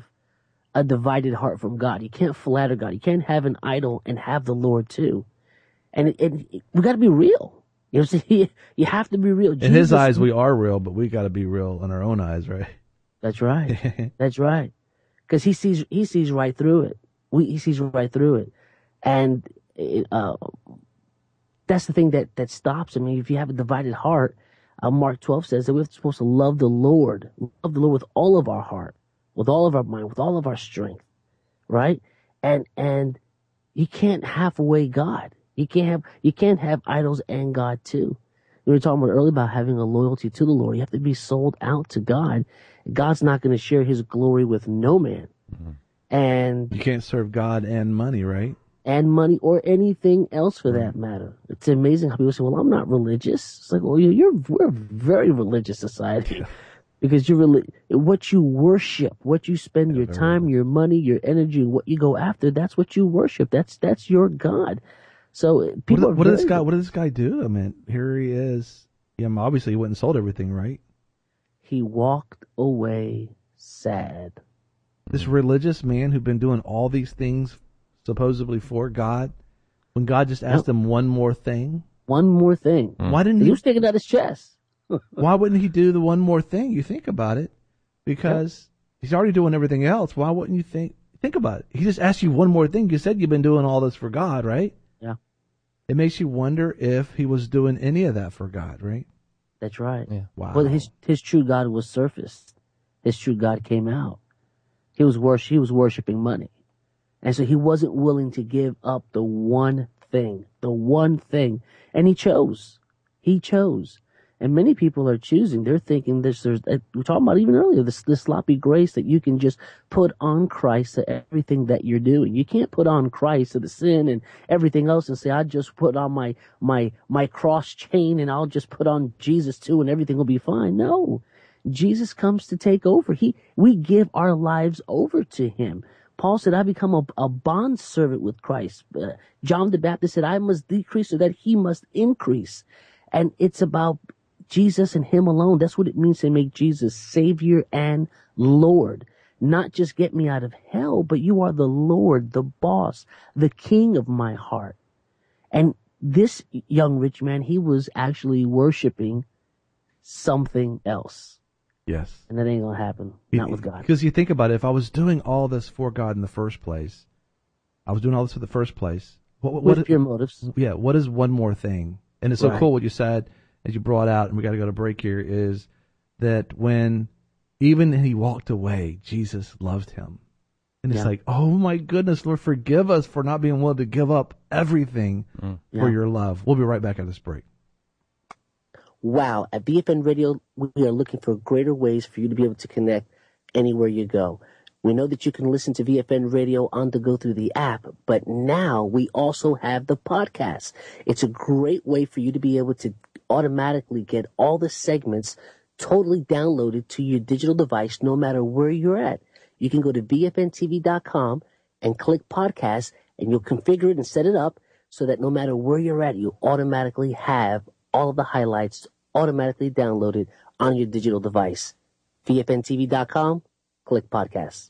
a divided heart from God. You can't flatter God. You can't have an idol and have the Lord too. And, it, and it, we got to be real. You know what I'm saying? You have to be real. In his Jesus- eyes, we are real, but we got to be real in our own eyes, right? That's right. That's right. Because he sees he sees right through it. We, he sees right through it, and it, uh, that's the thing that that stops. I mean, if you have a divided heart, uh, Mark twelve says that we're supposed to love the Lord, love the Lord with all of our heart, with all of our mind, with all of our strength, right? And and you can't half-away God. You can't have you can't have idols and God too. We were talking about earlier about having a loyalty to the Lord. You have to be sold out to God. God's not going to share His glory with no man. Mm-hmm. And You can't serve God and money, right? and money or anything else for that matter. It's amazing how people say, "Well, I'm not religious." It's like, well, you're, you're we're a very religious society because you're really what you worship, what you spend your time, your money, your energy, what you go after. That's what you worship. That's that's your God. So uh, What, people. did, are what did this very- guy? What did this guy do? I mean, here he is. Yeah, I mean, obviously he went and sold everything, right? He walked away sad. This religious man who'd been doing all these things supposedly for God, when God just asked him one more thing, One more thing. why didn't He he? was taking out his chest. Why wouldn't he do the one more thing? You think about it, because he's already doing everything else. Why wouldn't you think? Think about it. He just asked you one more thing. You said you've been doing all this for God, right? Yeah, It makes you wonder if he was doing any of that for God, right? that's right. Yeah. Wow. Well, his his true God was surfaced. His true God came out. He was worship. He was worshiping money, and so he wasn't willing to give up the one thing, the one thing, and he chose. He chose, And many people are choosing. They're thinking this. There's uh, we were talking about even earlier this this sloppy grace that you can just put on Christ to everything that you're doing. You can't put on Christ to the sin and everything else and say I just put on my my my cross chain and I'll just put on Jesus too and everything will be fine. No, Jesus comes to take over. He we give our lives over to Him. Paul said, I become a, a bond servant with Christ. Uh, John the Baptist said, I must decrease so that He must increase. And it's about Jesus and Him alone. That's what it means to make Jesus Savior and Lord. Not just get me out of hell, but you are the Lord, the boss, the King of my heart. And this young rich man, he was actually worshiping something else. Yes. And that ain't going to happen. Not with God. Because you think about it, if I was doing all this for God in the first place, I was doing all this for the first place. What, what, With what, pure motives. Yeah, what is one more thing? And it's so Right. cool what you said, as you brought out, and we got to go to break here, is that when even he walked away, Jesus loved him. And it's Yeah. like, oh my goodness, Lord, forgive us for not being willing to give up everything Mm. for Yeah. your love. We'll be right back after this break. Wow. At V F N Radio, we are looking for greater ways for you to be able to connect anywhere you go. We know that you can listen to V F N Radio on the go through the app, but now we also have the podcast. It's a great way for you to be able to automatically get all the segments totally downloaded to your digital device no matter where you're at. You can go to V F N T V dot com and click podcast, and you'll configure it and set it up so that no matter where you're at, you automatically have all of the highlights automatically downloaded on your digital device. V F N T V dot com, click podcast.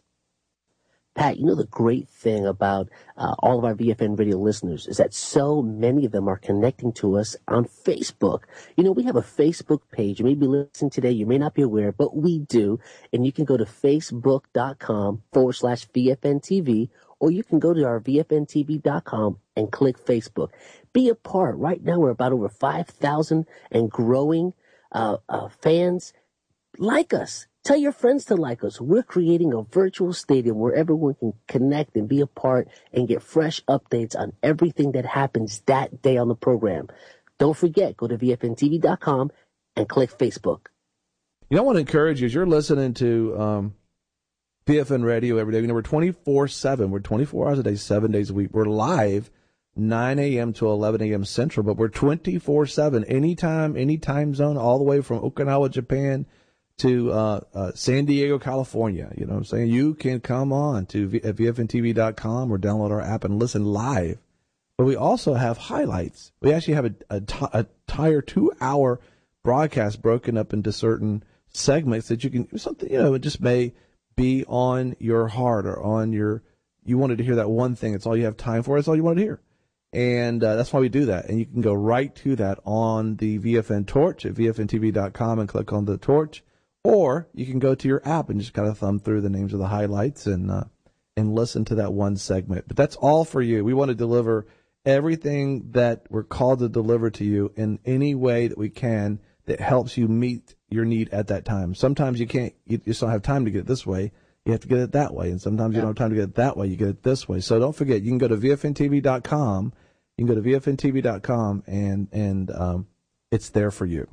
Pat, you know the great thing about uh, all of our V F N Radio listeners is that so many of them are connecting to us on Facebook. You know, we have a Facebook page. You may be listening today. You may not be aware, but we do. And you can go to facebook.com forward slash VFNTV, or you can go to our V F N T V dot com and click Facebook. Be a part. Right now, we're about over five thousand and growing uh, uh, fans. Like us. Tell your friends to like us. We're creating a virtual stadium where everyone can connect and be a part and get fresh updates on everything that happens that day on the program. Don't forget, go to V F N T V dot com and click Facebook. You know, I want to encourage you as you're listening to um, V F N Radio every day. You know, we're twenty-four seven. We're twenty-four hours a day, seven days a week. We're live nine a.m. to eleven a.m. Central, but we're twenty-four seven, anytime, any time zone, all the way from Okinawa, Japan, to uh, uh, San Diego, California. You know what I'm saying? You can come on to v- at V F N T V dot com or download our app and listen live. But we also have highlights. We actually have a, a, t- a entire two-hour broadcast broken up into certain segments that you can, something, you know, it just may be on your heart or on your, you wanted to hear that one thing. It's all you have time for. It's all you wanted to hear. And uh, that's why we do that. And you can go right to that on the V F N Torch at V F N T V dot com and click on the torch. Or you can go to your app and just kind of thumb through the names of the highlights and uh, and listen to that one segment. But that's all for you. We want to deliver everything that we're called to deliver to you in any way that we can that helps you meet your need at that time. Sometimes you can't, you just don't have time to get it this way. You have to get it that way. And sometimes yeah. you don't have time to get it that way. You get it this way. So don't forget, you can go to V F N T V dot com. You can go to V F N T V dot com and, and um, it's there for you.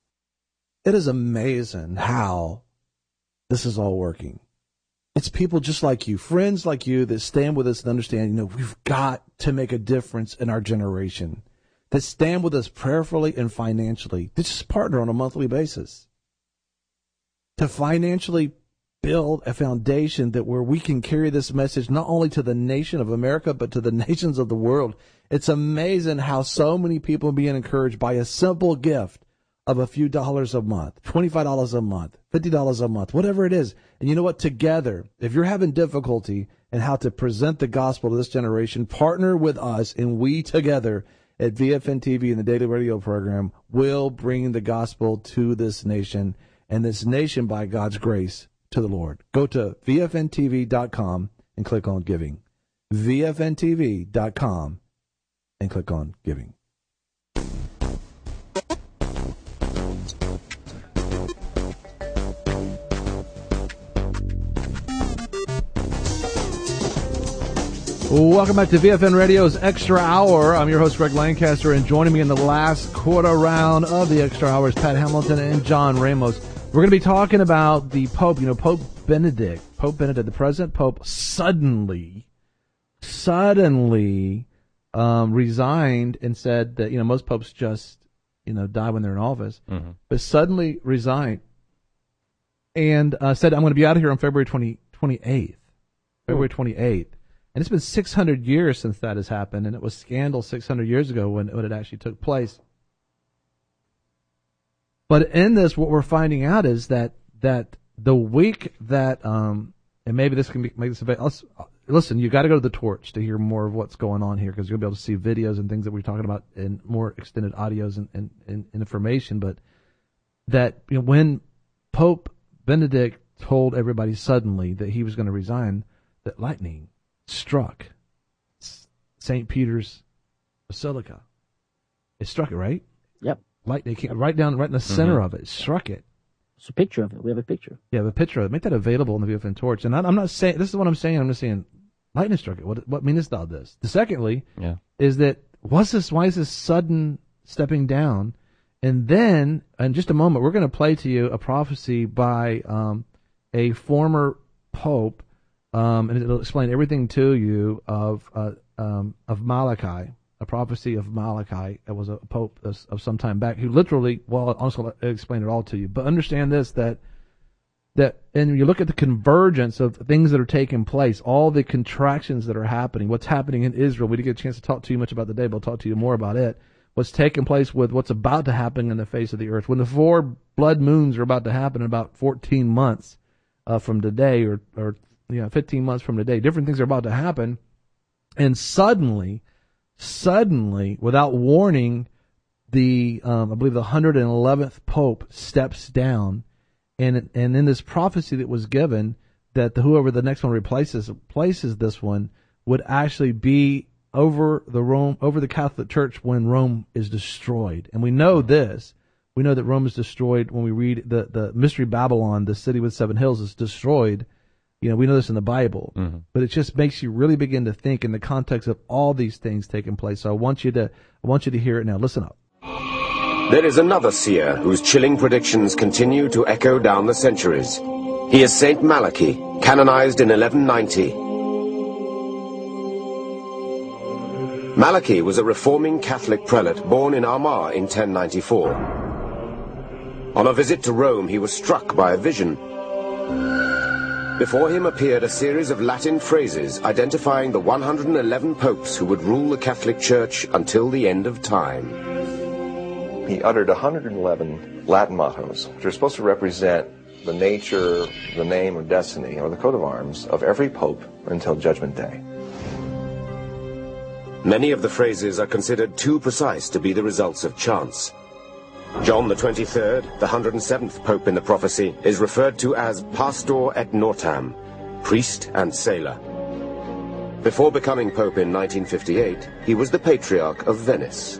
It is amazing how this is all working. It's people just like you, friends like you that stand with us and understand, you know, we've got to make a difference in our generation, that stand with us prayerfully and financially, that just partner on a monthly basis to financially build a foundation that where we can carry this message not only to the nation of America, but to the nations of the world. It's amazing how so many people are being encouraged by a simple gift of a few dollars a month, twenty-five dollars a month, fifty dollars a month, whatever it is. And you know what? Together, if you're having difficulty in how to present the gospel to this generation, partner with us, and we together at V F N T V and the Daily Radio Program will bring the gospel to this nation, and this nation, by God's grace, to the Lord. Go to V F N T V dot com and click on giving. V F N T V dot com and click on giving. Welcome back to V F N Radio's Extra Hour. I'm your host, Greg Lancaster, and joining me in the last quarter round of the Extra Hour is Pat Hamilton and John Ramos. We're going to be talking about the Pope, you know, Pope Benedict. Pope Benedict, the present Pope, suddenly, suddenly um, resigned and said that, you know, most popes just, you know, die when they're in office, mm-hmm. but suddenly resigned and uh, said, I'm going to be out of here on February twenty-eighth. February twenty-eighth. And it's been six hundred years since that has happened, and it was scandal six hundred years ago when, when it actually took place. But in this, what we're finding out is that that the week that, um, and maybe this can be, make this available. Listen, you got to go to the Torch to hear more of what's going on here, because you'll be able to see videos and things that we're talking about in more extended audios and, and, and information. But that, you know, when Pope Benedict told everybody suddenly that he was going to resign, that lightning struck Saint Peter's Basilica. It struck it, right? Yep. Lightning came right down, right in the center mm-hmm. of it. It struck it. It's a picture of it. We have a picture. Yeah, the picture of it. Make that available on the V F N Torch. And I, I'm not saying, this is what I'm saying. I'm just saying, lightning struck it. What, what meanest thou this? The secondly, yeah. is that, what's this, why is this sudden stepping down? And then, in just a moment, we're going to play to you a prophecy by um, a former pope, um, and it'll explain everything to you of uh, um, of Malachi, a prophecy of Malachi. It was a pope of, of some time back who literally, well, I'm just going to explain it all to you. But understand this, that that, and you look at the convergence of things that are taking place, all the contractions that are happening, what's happening in Israel. We didn't get a chance to talk to you much about the day, but I'll talk to you more about it. What's taking place with what's about to happen in the face of the earth. When the four blood moons are about to happen in about fourteen months uh, from today, or, or you know, fifteen months from today, different things are about to happen. And suddenly, suddenly, without warning, the, um, I believe the one hundred eleventh Pope steps down. And, and in this prophecy that was given, that the, whoever the next one replaces, replaces this one would actually be over the Rome, over the Catholic Church when Rome is destroyed. And we know this. We know that Rome is destroyed when we read the, the Mystery Babylon, the city with seven hills, is destroyed. You know, we know this in the Bible. Mm-hmm. But it just makes you really begin to think in the context of all these things taking place. So I want you to, I want you to hear it now. Listen up. There is another seer whose chilling predictions continue to echo down the centuries. He is Saint Malachi, canonized in eleven ninety. Malachi was a reforming Catholic prelate born in Armagh in ten ninety-four. On a visit to Rome, he was struck by a vision. Before him appeared a series of Latin phrases identifying the one hundred eleven popes who would rule the Catholic Church until the end of time. He uttered one hundred eleven Latin mottos, which are supposed to represent the nature, the name, or destiny, or the coat of arms of every pope until Judgment Day. Many of the phrases are considered too precise to be the results of chance. John the twenty-third, the one hundred seventh Pope in the prophecy, is referred to as Pastor et Nortam, priest and sailor. Before becoming Pope in nineteen fifty-eight, he was the Patriarch of Venice.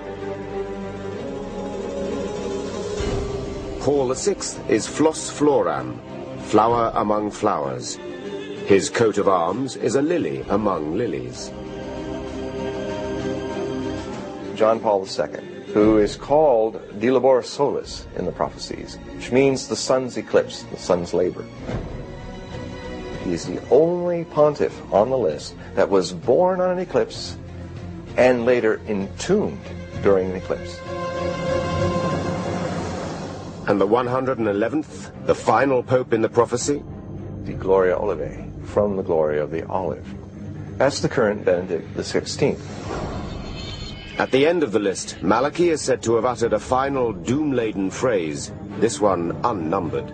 Paul the sixth is Flos Floram, flower among flowers. His coat of arms is a lily among lilies. John Paul the second, who is called De Labora Solis in the prophecies, which means the sun's eclipse, the sun's labor. He is the only pontiff on the list that was born on an eclipse and later entombed during an eclipse. And the one hundred eleventh, the final Pope in the prophecy? De Gloria Olivae, from the glory of the olive. That's the current Benedict the sixteenth. At the end of the list, Malachi is said to have uttered a final doom-laden phrase, this one unnumbered.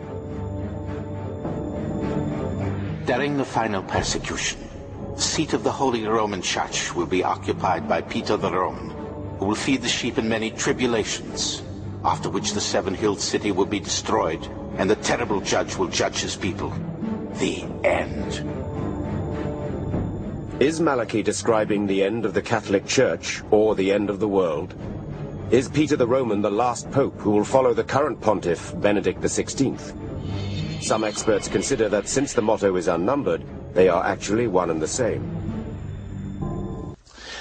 During the final persecution, the seat of the Holy Roman Church will be occupied by Peter the Roman, who will feed the sheep in many tribulations, after which the seven-hilled city will be destroyed, and the terrible judge will judge his people. The end. Is Malachi describing the end of the Catholic Church, or the end of the world? Is Peter the Roman the last pope who will follow the current pontiff, Benedict the sixteenth? Some experts consider that since the motto is unnumbered, they are actually one and the same.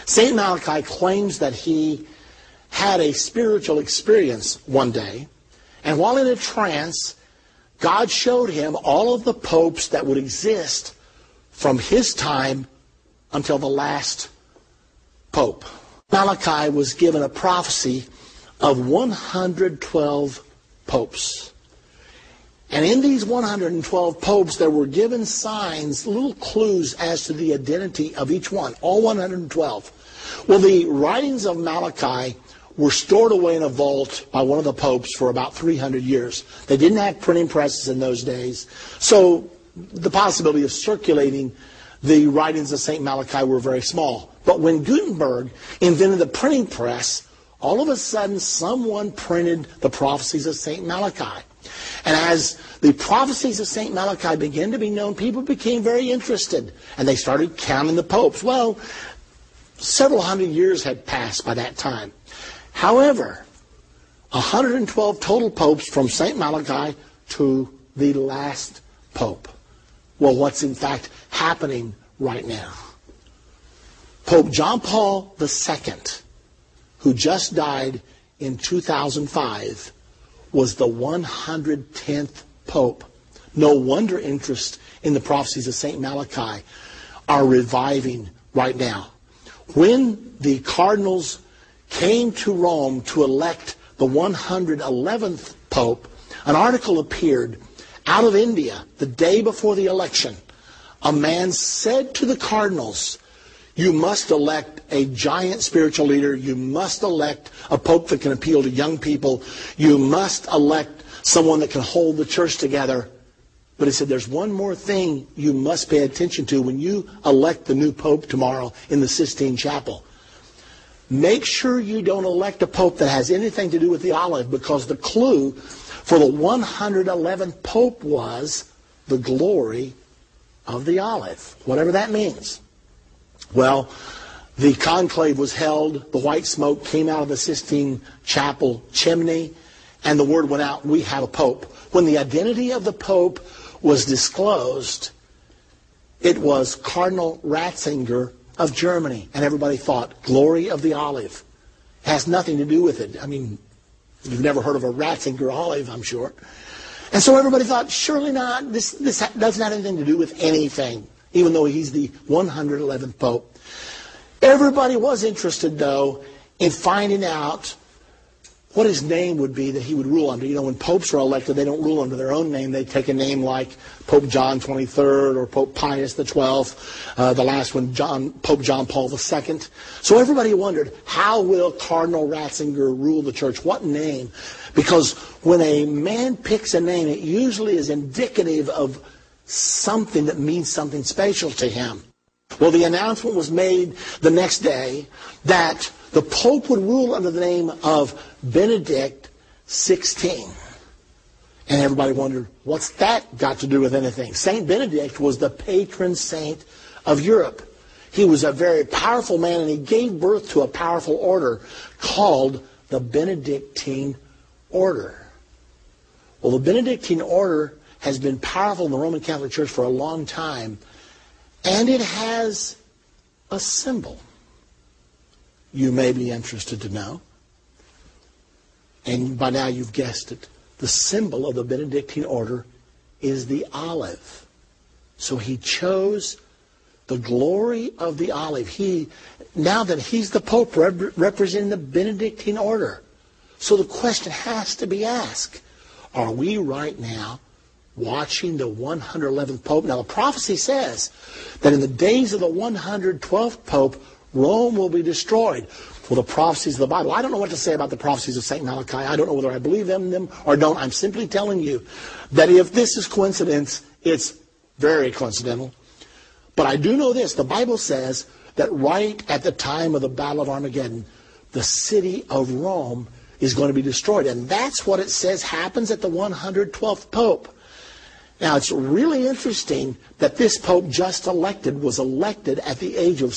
Saint Malachi claims that he had a spiritual experience one day, and while in a trance, God showed him all of the popes that would exist from his time until the last pope. Malachi was given a prophecy of one hundred twelve popes. And in these one hundred twelve popes, there were given signs, little clues as to the identity of each one, all one hundred twelve. Well, the writings of Malachi were stored away in a vault by one of the popes for about three hundred years. They didn't have printing presses in those days, so the possibility of circulating the writings of Saint Malachi were very small. But when Gutenberg invented the printing press, all of a sudden someone printed the prophecies of Saint Malachi. And as the prophecies of Saint Malachi began to be known, people became very interested, and they started counting the popes. Well, several hundred years had passed by that time. However, one hundred twelve total popes from Saint Malachi to the last pope. Well, what's in fact happening right now? Pope John Paul the Second, who just died in two thousand five, was the one hundred tenth pope. No wonder interest in the prophecies of Saint Malachi are reviving right now. When the cardinals came to Rome to elect the one hundred eleventh pope, an article appeared out of India the day before the election. A man said to the cardinals, you must elect a giant spiritual leader. You must elect a pope that can appeal to young people. You must elect someone that can hold the church together. But he said, there's one more thing you must pay attention to when you elect the new pope tomorrow in the Sistine Chapel. Make sure you don't elect a pope that has anything to do with the olive, because the clue for the one hundred eleventh pope was the glory of the olive, whatever that means. Well, the conclave was held, the white smoke came out of the Sistine Chapel chimney, and the word went out, we have a pope. When the identity of the pope was disclosed, it was Cardinal Ratzinger of Germany, and everybody thought, glory of the olive. It has nothing to do with it. I mean, you've never heard of a Ratzinger olive, I'm sure. And so everybody thought, surely not, this, this doesn't have anything to do with anything, even though he's the one hundred eleventh pope. Everybody was interested, though, in finding out what his name would be that he would rule under. You know, when popes are elected, they don't rule under their own name. They take a name like Pope John the twenty-third or Pope Pius the twelfth, uh, the last one, John, Pope John Paul the Second. So everybody wondered, how will Cardinal Ratzinger rule the church? What name? Because when a man picks a name, it usually is indicative of something that means something special to him. Well, the announcement was made the next day that the Pope would rule under the name of Benedict the sixteenth. And everybody wondered, what's that got to do with anything? Saint Benedict was the patron saint of Europe. He was a very powerful man, and he gave birth to a powerful order called the Benedictine Order. Well, the Benedictine Order has been powerful in the Roman Catholic Church for a long time, and it has a symbol. You may be interested to know. And by now you've guessed it. The symbol of the Benedictine order is the olive. So he chose the glory of the olive. He, now that he's the Pope rep- representing the Benedictine order. So the question has to be asked, are we right now watching the one hundred eleventh Pope? Now the prophecy says that in the days of the one hundred twelfth Pope, Rome will be destroyed. Well, the prophecies of the Bible, I don't know what to say about the prophecies of Saint Malachi. I don't know whether I believe in them or don't. I'm simply telling you that if this is coincidence, it's very coincidental. But I do know this. The Bible says that right at the time of the Battle of Armageddon, the city of Rome is going to be destroyed. And that's what it says happens at the one hundred twelfth Pope. Now, it's really interesting that this Pope just elected was elected at the age of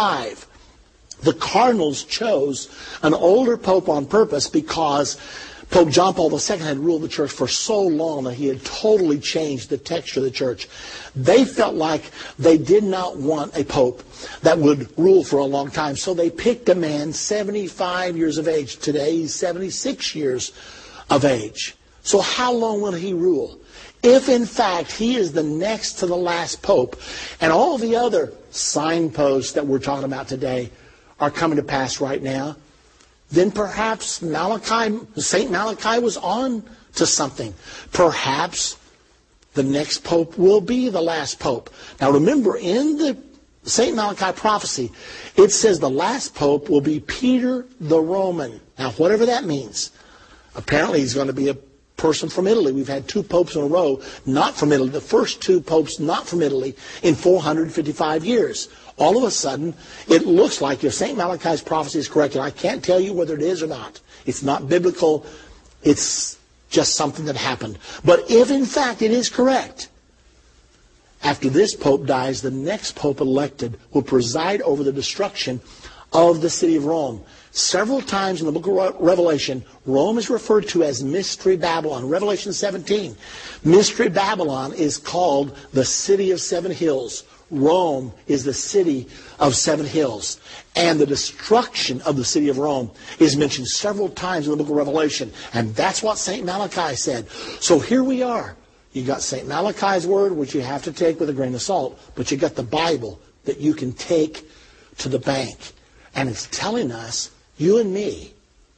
seventy-five. The cardinals chose an older Pope on purpose because Pope John Paul the Second had ruled the church for so long that he had totally changed the texture of the church. They felt like they did not want a pope that would rule for a long time, so they picked a man seventy-five years of age. Today he's seventy-six years of age. So how long will he rule? If in fact he is the next to the last pope, and all the other signposts that we're talking about today are coming to pass right now, then perhaps Malachi, Saint Malachi was on to something. Perhaps the next pope will be the last pope. Now remember, in the Saint Malachi prophecy, it says the last pope will be Peter the Roman. Now whatever that means, apparently he's going to be a person from Italy. We've had two popes in a row not from Italy. The first two popes not from Italy in four hundred fifty-five years. All of a sudden, it looks like if Saint Malachi's prophecy is correct, and I can't tell you whether it is or not. It's not biblical. It's just something that happened. But if in fact it is correct, after this pope dies, the next pope elected will preside over the destruction of the city of Rome. Several times in the book of Revelation, Rome is referred to as Mystery Babylon. Revelation seventeen. Mystery Babylon is called the city of seven hills. Rome is the city of seven hills. And the destruction of the city of Rome is mentioned several times in the book of Revelation. And that's what Saint Malachi said. So here we are. You got Saint Malachi's word, which you have to take with a grain of salt, but you got the Bible that you can take to the bank. And it's telling us, you and me,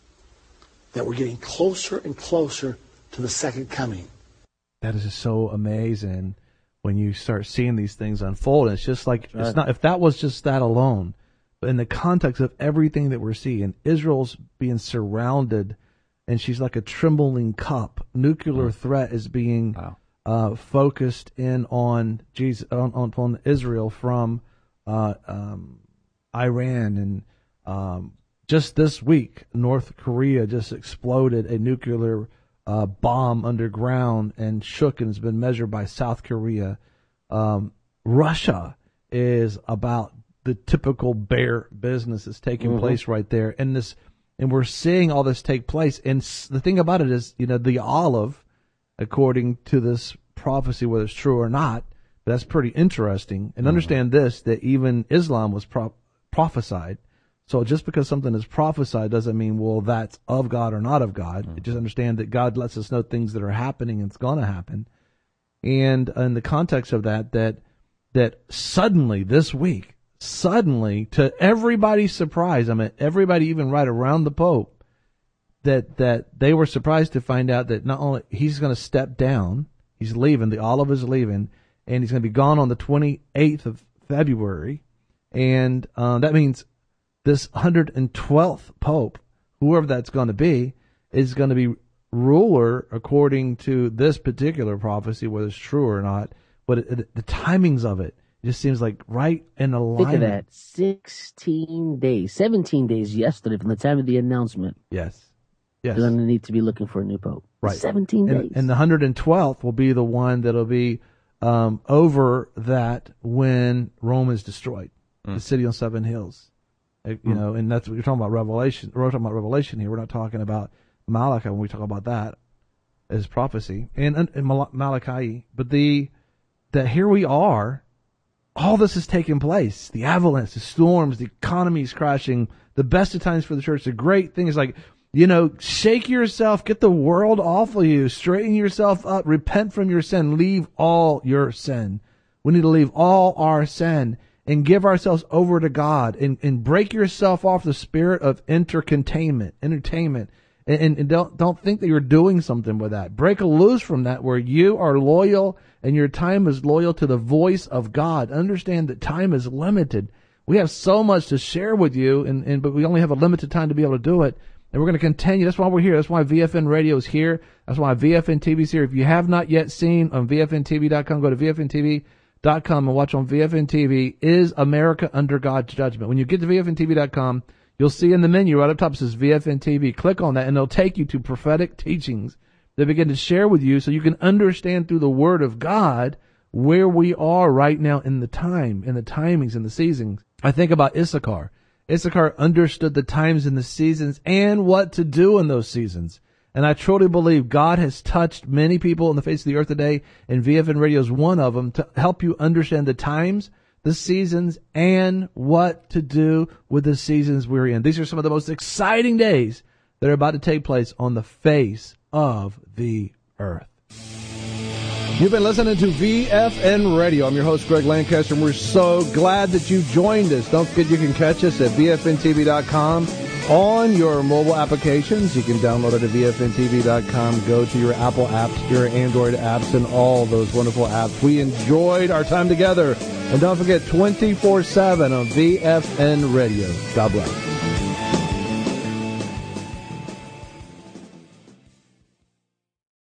that we're getting closer and closer to the second coming. That is just so amazing when you start seeing these things unfold. And it's just like, Right. it's not, if that was just that alone, but in the context of everything that we're seeing, Israel's being surrounded and she's like a trembling cup. Nuclear threat is being Wow. uh, focused in on Jesus, on, on, on Israel from uh, um, Iran. And um, just this week, North Korea just exploded a nuclear Uh, bomb underground and shook and has been measured by South Korea. Um, Russia is about the typical bear business that's taking Mm-hmm. place right there. And this, and we're seeing all this take place. And s- the thing about it is, you know, the olive, according to this prophecy, whether it's true or not, that's pretty interesting. And understand this, that even Islam was pro- prophesied. So just because something is prophesied doesn't mean, well, that's of God or not of God. Mm-hmm. Just understand that God lets us know things that are happening and it's going to happen. And in the context of that, that that suddenly this week, suddenly to everybody's surprise, I mean, everybody even right around the Pope, that that they were surprised to find out that not only he's going to step down, he's leaving, the olive is leaving, and he's going to be gone on the twenty-eighth of February. And uh, that means this one hundred twelfth Pope, whoever that's going to be, is going to be ruler according to this particular prophecy, whether it's true or not. But it, it, the timings of it, it just seems like right in alignment. Think of that. sixteen days, seventeen days yesterday from the time of the announcement. Yes. Yes. They're going to need to be looking for a new pope. Right. seventeen and, days. And the one hundred twelfth will be the one that'll be um, over that when Rome is destroyed, mm. the city on seven hills. You mm. know, and that's what you're talking about. Revelation. We're talking about Revelation here. We're not talking about Malachi when we talk about that as prophecy and, and Malachi. But the that here we are. All this is taking place. The avalanche, the storms, the economy is crashing. The best of times for the church. The great thing is like, you know, shake yourself, get the world off of you, straighten yourself up, repent from your sin, leave all your sin. We need to leave all our sin and give ourselves over to God and, and break yourself off the spirit of intercontainment, entertainment. And, and, and don't, don't think that you're doing something with that. Break loose from that where you are loyal and your time is loyal to the voice of God. Understand that time is limited. We have so much to share with you, and, and but we only have a limited time to be able to do it. And we're going to continue. That's why we're here. That's why V F N Radio is here. That's why V F N T V is here. If you have not yet seen on V F N T V dot com, go to V F N T V dot com and watch on V F N T V, Is America Under God's Judgment? When you get to V F N T V dot com, you'll see in the menu right up top it says V F N T V. Click on that and it'll take you to prophetic teachings that begin to share with you so you can understand through the Word of God where we are right now in the time, in the timings and the seasons. I think about Issachar. Issachar understood the times and the seasons and what to do in those seasons. And I truly believe God has touched many people on the face of the earth today, and V F N Radio is one of them, to help you understand the times, the seasons, and what to do with the seasons we're in. These are some of the most exciting days that are about to take place on the face of the earth. You've been listening to V F N Radio. I'm your host, Greg Lancaster, and we're so glad that you joined us. Don't forget you can catch us at V F N T V dot com on your mobile applications. You can download it at V F N T V dot com. Go to your Apple apps, your Android apps, and all those wonderful apps. We enjoyed our time together. And don't forget, twenty-four seven on V F N Radio. God bless.